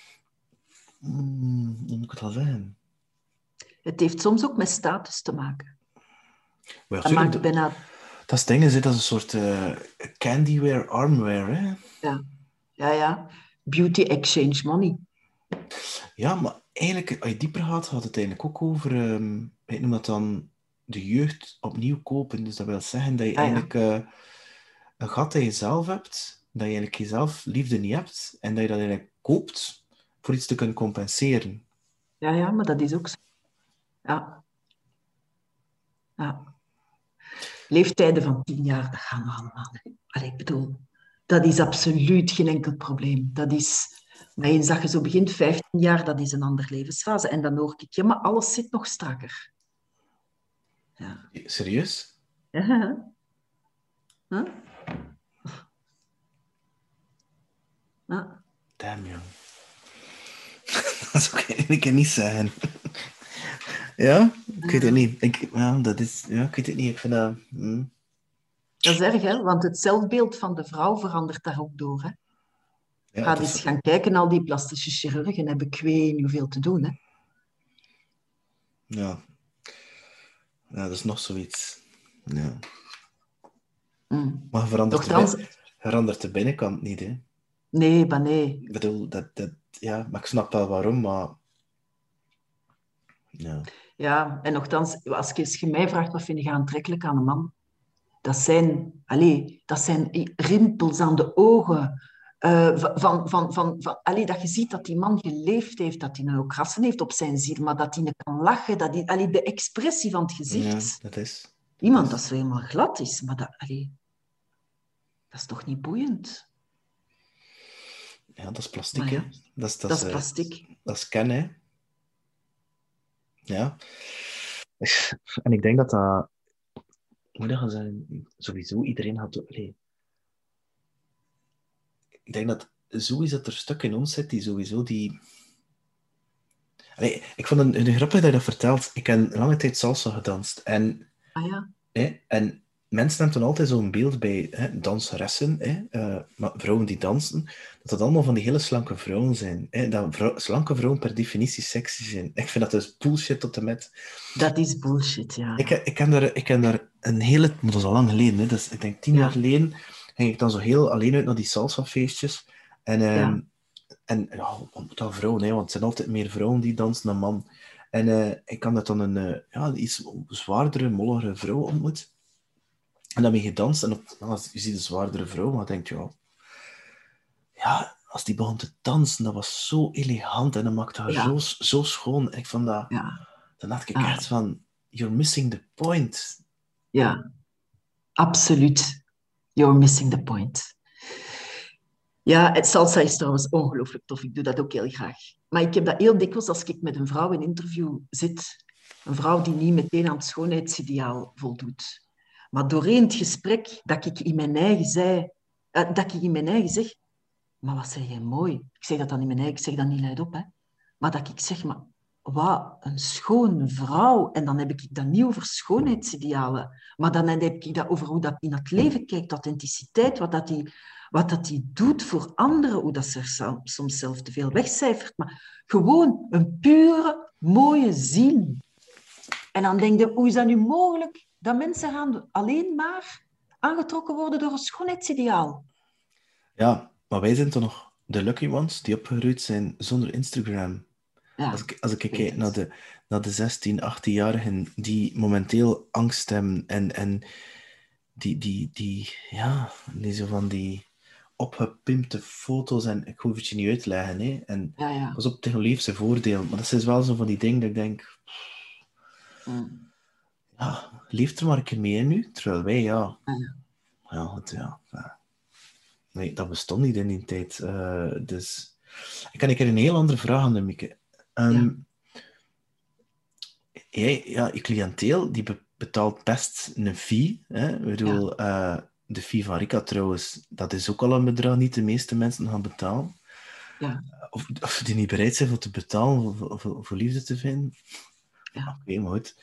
Hmm, hoe moet ik het al zeggen? Het heeft soms ook met status te maken. Well, Dat maakt bijna... Dat is dingen, dat is een soort uh, candyware, armware, hè? Ja. Ja, ja. Beauty exchange money. Ja, maar eigenlijk, als je dieper gaat, gaat het eigenlijk ook over... Um, ik noem dat dan de jeugd opnieuw kopen. Dus dat wil zeggen dat je Ah, ja. eigenlijk... Uh, een gat dat je zelf hebt, dat je eigenlijk jezelf liefde niet hebt, en dat je dat eigenlijk koopt voor iets te kunnen compenseren. Ja, ja, maar dat is ook zo. Ja. Ja. Leeftijden van tien jaar, dat gaan we allemaal. Allee, ik bedoel, dat is absoluut geen enkel probleem. Dat is, maar eens dat je zo begint, vijftien jaar, dat is een andere levensfase. En dan hoor ik, ja, maar alles zit nog strakker. Ja. Serieus? Ja. Huh? Ja. Damn, jong. Dat kan ik niet zeggen. Ja? Ik weet het niet. Ik, ja, dat is, ja, ik weet het niet. Ik vind dat... Hmm. Dat is erg, hè? Want het zelfbeeld van de vrouw verandert daar ook door. Hè? Ja, Ga het eens is... gaan kijken, al die plastische chirurgen hebben ik weet niet hoeveel te doen. Hè? Ja. Ja, dat is nog zoiets. Ja. Mm. Maar verandert, Nochtans... de, bin... verandert de binnenkant niet, hè? Nee, maar nee. Ik bedoel, dat, dat, ja, maar ik snap wel waarom, maar... Ja. Ja, en nogthans, als je, als je mij vraagt wat vind je aantrekkelijk aan een man, dat zijn, allez, dat zijn rimpels aan de ogen, Uh, van, van, van, van, allee, dat je ziet dat die man geleefd heeft, dat hij ook rassen heeft op zijn ziel, maar dat hij kan lachen, dat hij, allee, de expressie van het gezicht. Ja, dat is. Dat iemand is. dat zo helemaal glad is, maar dat, allee, dat is toch niet boeiend? Ja, dat is plastiek, ja, hè? Dat is, dat, dat is is plastic. Uh, dat is ken, hè? Ja. En ik denk dat dat... Hoe dat gaan zijn? Sowieso, iedereen gaat... Allee. Ik denk dat sowieso er stuk in ons zit die sowieso die... Allee, ik vond het een, een grappig dat je dat vertelt. Ik heb lange tijd salsa gedanst. En, ah, ja. hè, en mensen hebben toen altijd zo'n beeld bij hè, danseressen, hè, uh, maar vrouwen die dansen, dat dat allemaal van die hele slanke vrouwen zijn. Hè, dat vrou- slanke vrouwen per definitie sexy zijn. Ik vind dat dus bullshit tot en met. Dat is bullshit, ja. Ik, ik, heb daar, ik heb daar een hele... Maar dat is al lang geleden, hè, dus ik denk tien ja. jaar geleden ging ik dan zo heel alleen uit naar die salsa-feestjes. En... Um, ja. En ja, dat vrouwen, hè, want het zijn altijd meer vrouwen die dansen dan man. En uh, ik had dat dan een uh, ja, iets zwaardere, molligere vrouw ontmoet. En dan ben je gedanst. En op, als je ziet een zwaardere vrouw, maar denk je, ja, ja, als die begon te dansen, dat was zo elegant. En dat maakte haar ja. zo, zo schoon. En ik vond dat... Ja. Dan had ik echt ah. van, you're missing the point. Ja, absoluut. You're missing the point. Ja, het salsa is trouwens ongelooflijk tof. Ik doe dat ook heel graag. Maar ik heb dat heel dikwijls als ik met een vrouw in interview zit. Een vrouw die niet meteen aan het schoonheidsideaal voldoet. Maar doorheen het gesprek dat ik in mijn eigen zei... Uh, dat ik in mijn eigen zeg... Maar wat zeg jij mooi. Ik zeg dat dan in mijn eigen... Ik zeg dat niet luidop, hè. Maar dat ik zeg... Maar wat een schoon vrouw. En dan heb ik dat niet over schoonheidsidealen. Maar dan heb ik dat over hoe dat in het leven kijkt. Authenticiteit. Wat dat die... Wat dat die doet voor anderen, hoe dat ze er soms zelf te veel wegcijfert. Maar gewoon een pure, mooie ziel. En dan denk je, hoe is dat nu mogelijk dat mensen gaan alleen maar aangetrokken worden door een schoonheidsideaal? Ja, maar wij zijn toch nog de lucky ones die opgegroeid zijn zonder Instagram. Ja, als ik, als ik kijk naar de, naar de zestien, achttienjarigen die momenteel angst hebben en, en die, die, die, ja, die zo van die... opgepimpte foto's en ik hoef het je niet uit te leggen. Hè. En ja, ja. pas op, technologie heeft zijn voordeel. Maar dat is wel zo van die dingen dat ik denk... Mm. Ja, leef er maar een keer mee nu. Terwijl wij, ja... Ja, ja, het, ja, ja. Nee, dat bestond niet in die tijd. Uh, dus... Ik kan een keer een heel andere vraag aan de Mieke. Um, ja. Jij, ja, je cliënteel, die be- betaalt best een fee. Hè. Ik bedoel... Ja. Uh, De fee van Rika trouwens, dat is ook al een bedrag niet de meeste mensen gaan betalen. Ja. Of, of die niet bereid zijn voor te betalen, voor, voor, voor liefde te vinden. Ja. Oké, okay, maar goed.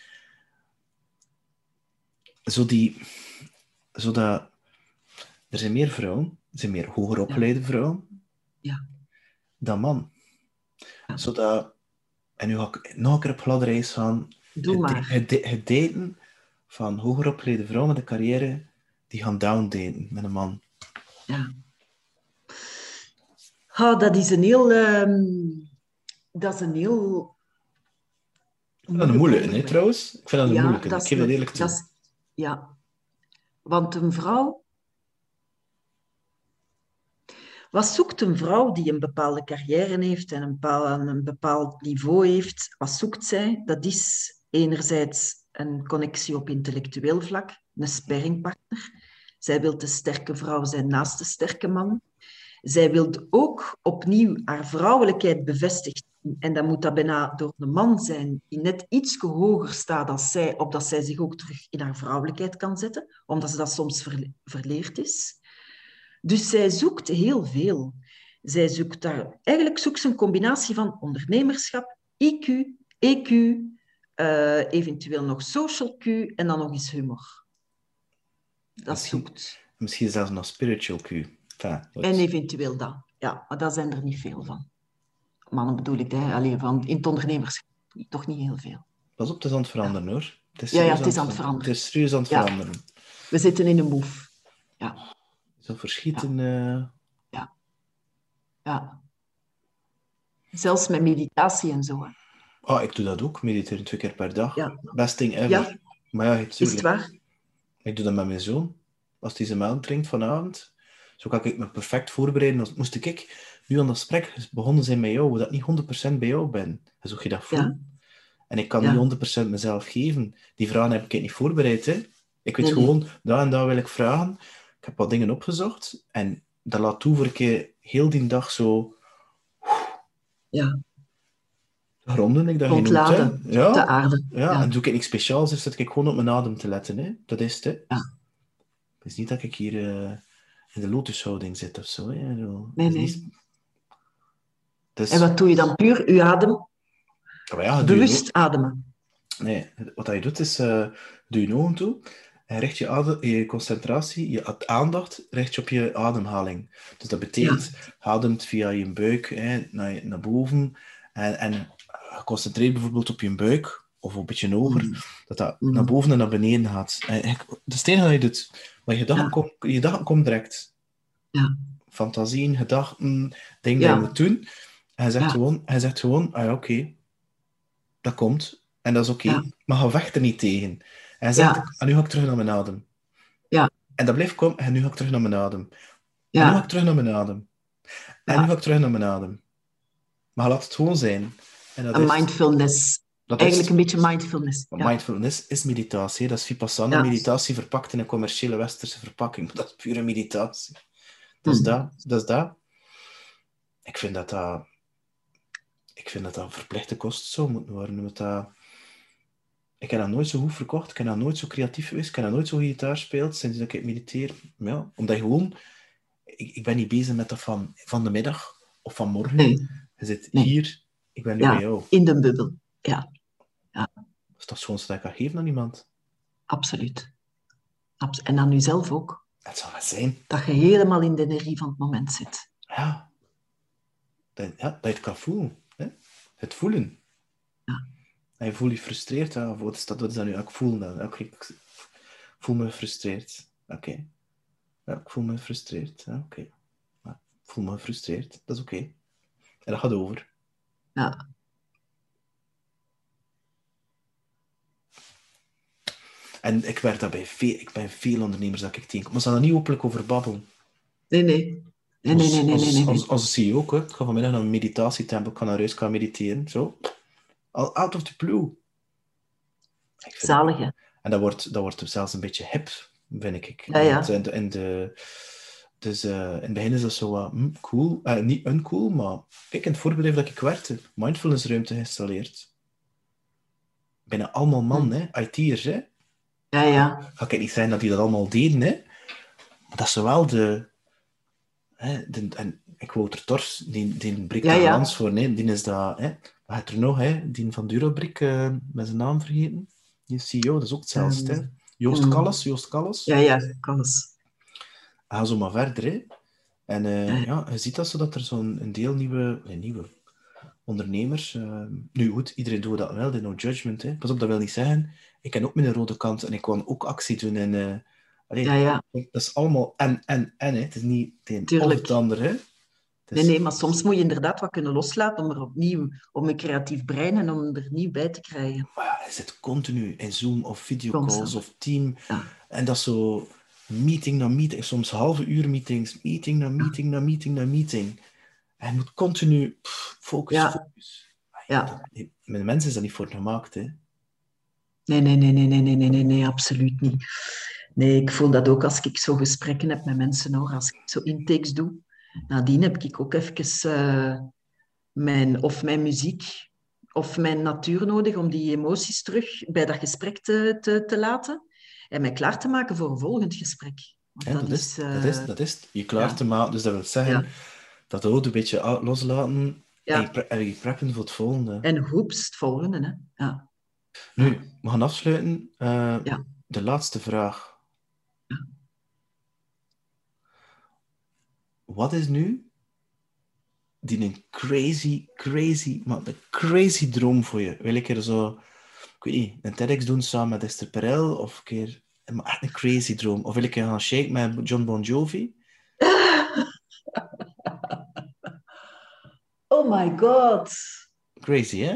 Zo die, zodat, er zijn meer vrouwen, er zijn meer hoger opgeleide ja. vrouwen, ja. dan man. Ja. Zodat, en nu ga ik nog een keer op gladde reis gaan, Doe maar. Het, het, het daten van hoger opgeleide vrouwen met een carrière, die gaan downdaten met een man. Ja. Oh, dat is een heel... Um, dat is een heel... Ik vind dat een moeilijke, hè, trouwens. Ik vind dat een ja, moeilijke. Dat ik geef dat eerlijk toe. Dat is, ja. Want een vrouw... Wat zoekt een vrouw die een bepaalde carrière heeft en een bepaald, een bepaald niveau heeft? Wat zoekt zij? Dat is enerzijds een connectie op intellectueel vlak, een sparringpartner. Zij wil de sterke vrouw zijn naast de sterke man. Zij wil ook opnieuw haar vrouwelijkheid bevestigen. En dan moet dat bijna door een man zijn die net iets hoger staat dan zij, opdat zij zich ook terug in haar vrouwelijkheid kan zetten, omdat ze dat soms verle- verleerd is. Dus zij zoekt heel veel. Zij zoekt daar, eigenlijk zoekt ze een combinatie van ondernemerschap, I Q, E Q, uh, eventueel nog social Q en dan nog eens humor. Dat misschien, zoekt. Misschien zelfs nog spiritual Q. Enfin, en eventueel dat. Ja, maar daar zijn er niet veel van. Mannen bedoel ik, hè. Allee, van, in het ondernemerschap toch niet heel veel. Pas op, het is aan het veranderen, ja. hoor. Het is ja, ja, het is aan het veranderen. Het is serieus aan het ja. veranderen. We zitten in een move. Ja. Zo verschieten... Ja. Uh... ja. Ja. Zelfs met meditatie en zo. Hè. Oh, ik doe dat ook. Mediteren twee keer per dag. Ja. Best thing ever. Ja. Maar ja, het is het waar? Ik doe dat met mijn zoon. Als hij zijn melk drinkt vanavond, Zo kan ik me perfect voorbereiden. Als moest ik nu aan dat gesprek begonnen zijn met jou, dat ik niet honderd procent bij jou ben. En zo je dat voelt. Ja. En ik kan Ja. niet honderd procent mezelf geven. Die vragen heb ik niet voorbereid. Hè. Ik weet Nee, gewoon, nee. daar en daar wil ik vragen. Ik heb wat dingen opgezocht. En dat laat toe voor ik heel die dag zo... Ja. gronden, ik dat je noemt. Hè. Ontladen. De Ja. aarde. Ja, en Ja. doe ik niks speciaals, dus zit ik gewoon op mijn adem te letten. Hè. Dat is het. Hè. Ja. Het is niet dat ik hier uh, in de lotushouding zit of zo. Hè. Zo. Nee, het is nee. niet... Dus... En wat doe je dan? Puur je adem? Maar ja, Bewust je... ademen. Nee, wat je doet is, uh, doe je ogen toe en richt je, adem, je concentratie, je aandacht, richt je op je ademhaling. Dus dat betekent, ja. ademt via je buik hè, naar, naar boven en, en concentreer bijvoorbeeld op je buik of een beetje hoger, mm. dat dat mm. naar boven en naar beneden gaat. En, de steen dat je doet, maar je gedachten ja. komt gedachten komt direct. Ja. Fantasieën, gedachten, dingen ja. dat je moet doen. En hij zegt, ja. gewoon, hij zegt gewoon, ah ja, oké, okay, dat komt. En dat is oké, okay, ja. maar ga vecht er niet tegen. En hij zegt, ja. en nu ga ik terug naar mijn adem. Ja. En dat blijft komen, en nu ga ik terug naar mijn adem. Ja. En nu ga ik terug naar mijn adem. En ja. nu ga ik terug naar mijn adem. Maar laat het gewoon zijn. En dat een is, mindfulness. dat Eigenlijk is, een beetje mindfulness. Ja. Mindfulness is meditatie. Dat is Vipassana. Ja. Meditatie verpakt in een commerciële westerse verpakking. Maar dat is pure meditatie. Dat is hmm. dat. Dat is dat. Ik vind dat dat... Ik vind dat dat verplichte kost zou moeten worden. Met dat... Ik heb dat nooit zo goed verkocht. Ik heb dat nooit zo creatief geweest. Ik heb dat nooit zo gitaar gespeeld sinds dat ik mediteer. Ja, omdat je gewoon... Ik, ik ben niet bezig met dat van, van de middag of van morgen. Nee. Je zit nee. hier. Ik ben nu ja, bij jou. In de bubbel. Ja. ja. Dat is toch schoon dat ik kan geven aan iemand? Absoluut. Abs- en aan jezelf ook. Het zal wel zijn. Dat je helemaal in de energie van het moment zit. Ja. Dat, ja, dat je het kan voelen. Hè? Het voelen. Ja. En je voelt je frustreerd. Ja, wat is dat, wat is dat nu? Ik voel dat. Ik, ik voel me gefrustreerd. Oké. Okay. Ja, ik voel me gefrustreerd. Ja, oké. Okay. Ja, ik voel me gefrustreerd. Dat is oké. Okay. En dat gaat over. Ja. En ik werd dat bij veel, ik ben veel ondernemers dat ik tegenkom. Maar ze gaan er niet openlijk over babbelen. Nee, nee. Nee, nee, nee, nee, nee, nee. Als, als C E O ook, hè. Ik ga vanmiddag naar een meditatietempel, ik ga naar huis gaan mediteren. Zo. Out of the blue. Zalig, hè? En dat wordt, dat wordt zelfs een beetje hip, vind ik. Ja, ja. In de, in de, dus uh, in het begin is dat zo wat uh, cool. Uh, niet uncool, maar kijk, in het voorbedrijf dat ik werkte, mindfulnessruimte geïnstalleerd. Bijna allemaal man, hm. hè. I T'ers, hè. Ja, ja. Ga ik niet zeggen dat die dat allemaal deden, hè. Maar dat is wel de... Hè, de en ik Wouter Tors, die, die breekt ja, daar ja. lans voor, hè. Die is dat... Hè. Wat heb je er nog, hè? Die van Durobrik, uh, met zijn naam vergeten. Die is C E O, dat is ook hetzelfde, um, hè. Joost um, Kalles, Joost Kalles. Ja, ja, Kalles. Ga zo maar verder, hè. En uh, ja. ja, je ziet dat, zo dat er zo'n een deel nieuwe... Nee, nieuwe ondernemers... Uh, nu goed, iedereen doet dat wel, no judgment, hè. Pas op, dat wil niet zeggen... Ik ken ook mijn rode kant en ik kan ook actie doen en... Uh, allee, ja, ja. Dat is allemaal en, en, en, hè. Het is niet het een of het ander, hè. Is... Nee, nee, maar soms moet je inderdaad wat kunnen loslaten om er opnieuw, om een creatief brein en om er nieuw bij te krijgen. Maar ja, je zit continu in Zoom of videocalls Constant. Of team. Ja. En dat is zo meeting na meeting, soms halve uur meetings, meeting na meeting na meeting na meeting. En je moet continu pff, focus, ja. focus. Ja. Dat, met mensen is dat niet voor gemaakt, hè. Nee, nee, nee, nee, nee, nee, nee, nee, nee, absoluut niet. Nee, ik voel dat ook als ik zo gesprekken heb met mensen, hoor. Als ik zo intakes doe. Nadien heb ik ook even uh, mijn, of mijn muziek of mijn natuur nodig om die emoties terug bij dat gesprek te, te, te laten en mij klaar te maken voor een volgend gesprek. Ja, dat, dat, is, is, uh, dat, is, dat is je klaar ja. te maken. Dus dat wil zeggen ja. dat de hoofd een beetje loslaten ja. en, je pre- en je preppen voor het volgende. En hoeps, het volgende. Hè? Ja. Nu, we gaan afsluiten. Uh, ja. De laatste vraag. Ja. Wat is nu die een crazy, crazy, maar de crazy droom voor je? Wil ik er zo, ik weet niet, een TEDx doen samen met Esther Perel? Of een keer, maar echt een crazy droom. Of wil ik gaan shake met John Bon Jovi? Oh my god. Crazy, hè?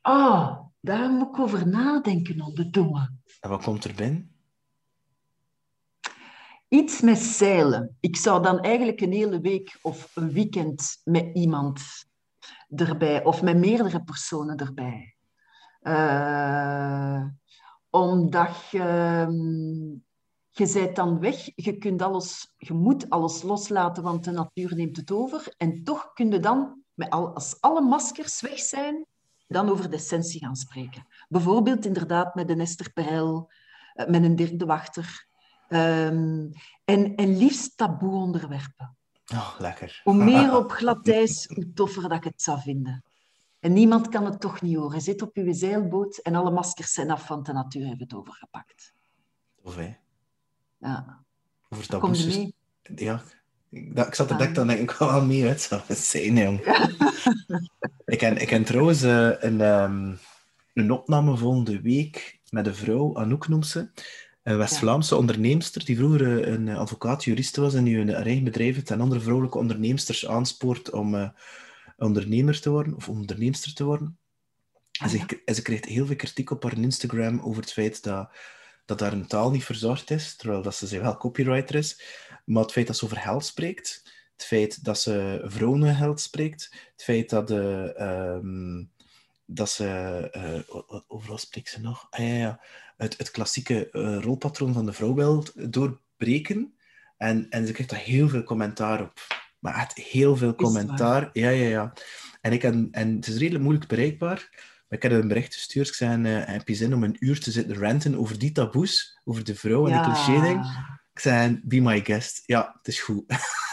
Ah, daar moet ik over nadenken op de dongen. En wat komt er binnen? Iets met zeilen. Ik zou dan eigenlijk een hele week of een weekend met iemand erbij, of met meerdere personen erbij. Uh, omdat je, je bent dan weg, je, kunt alles, je moet alles loslaten, want de natuur neemt het over. En toch kun je dan, met al, als alle maskers weg zijn, dan over de essentie gaan spreken. Bijvoorbeeld inderdaad met een Esther Perel, met een Dirk de Wachter. Um, en, en liefst taboe onderwerpen. Oh, lekker. Hoe meer op glad ijs, hoe toffer dat ik het zou vinden. En niemand kan het toch niet horen. Je zit op je zeilboot en alle maskers zijn af, want de natuur heeft het overgepakt. Of hè? Ja. Over Kom je mee? Ja. Ik, ik zat er direct aan denken, ik kwam wel mee uit. Dat is zijn, jong. Ja. ik, ken, ik ken trouwens uh, een, um, een opname volgende week met een vrouw, Anouk noemt ze. Een West-Vlaamse ja. onderneemster die vroeger een advocaat-jurist was en nu een eigen bedrijf heeft en andere vrouwelijke onderneemsters aanspoort om uh, ondernemer te worden, of onderneemster te worden. En ze, en ze krijgt heel veel kritiek op haar Instagram over het feit dat, dat haar een taal niet verzorgd is, terwijl dat ze wel copywriter is. Maar het feit dat ze over geld spreekt, het feit dat ze vrouwengeld spreekt, het feit dat, de, um, dat ze... Uh, overal spreekt ze nog? Ah, ja, ja. Het, het klassieke uh, rolpatroon van de vrouw wil doorbreken. En, en ze krijgt daar heel veel commentaar op. Maar echt heel veel commentaar. Ja, ja, ja. En, ik had, en het is redelijk moeilijk bereikbaar. Maar ik heb een bericht gestuurd. Ik zei, uh, heb je zin om een uur te zitten ranten over die taboes, over de vrouw en ja. die cliché-ding? Ik zei, be my guest. Ja, het is goed.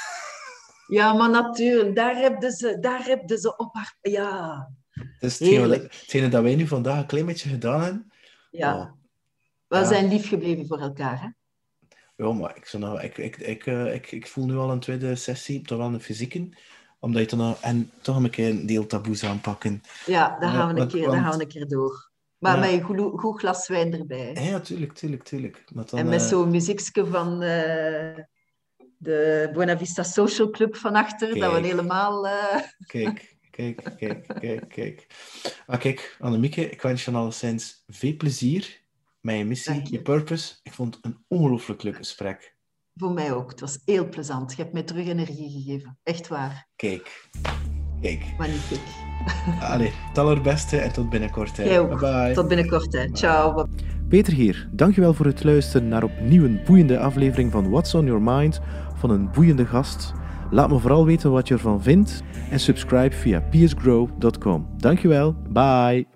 Ja, maar natuurlijk. Daar hebben ze, daar hebben ze op haar... Ja. Dus hetgene dat wij nu vandaag een klein beetje gedaan hebben... Ja. Oh. We ja. zijn lief gebleven voor elkaar, hè? Ja, maar ik, nou, ik, ik, ik, uh, ik, ik voel nu al een tweede sessie, toch wel een fysieke, omdat je dan en toch een keer een deel taboes aanpakken. Ja, daar gaan we een, keer, want, daar gaan we een keer door. Maar ja. met een goed, goed glas wijn erbij. Ja, tuurlijk, tuurlijk, tuurlijk. Maar dan, en met uh... zo'n muziekje van uh, de Buena Vista Social Club van achter, kijk. Dat we helemaal... Uh... Kijk, kijk, kijk, kijk, kijk. Ah, kijk, Annemieke, ik wens je alleszins veel plezier. Mijn missie, je. je purpose. Ik vond het een ongelooflijk leuk gesprek. Voor mij ook. Het was heel plezant. Je hebt mij terug energie gegeven. Echt waar. Kijk. Kijk. Magnifiek. Allee, het allerbeste en tot binnenkort. Hè. Jij ook. Bye bye. Tot binnenkort. Hè. Ciao. Peter hier. Dankjewel voor het luisteren naar opnieuw een boeiende aflevering van What's on Your Mind van een boeiende gast. Laat me vooral weten wat je ervan vindt en subscribe via piercegrow dot com. Dankjewel. Bye.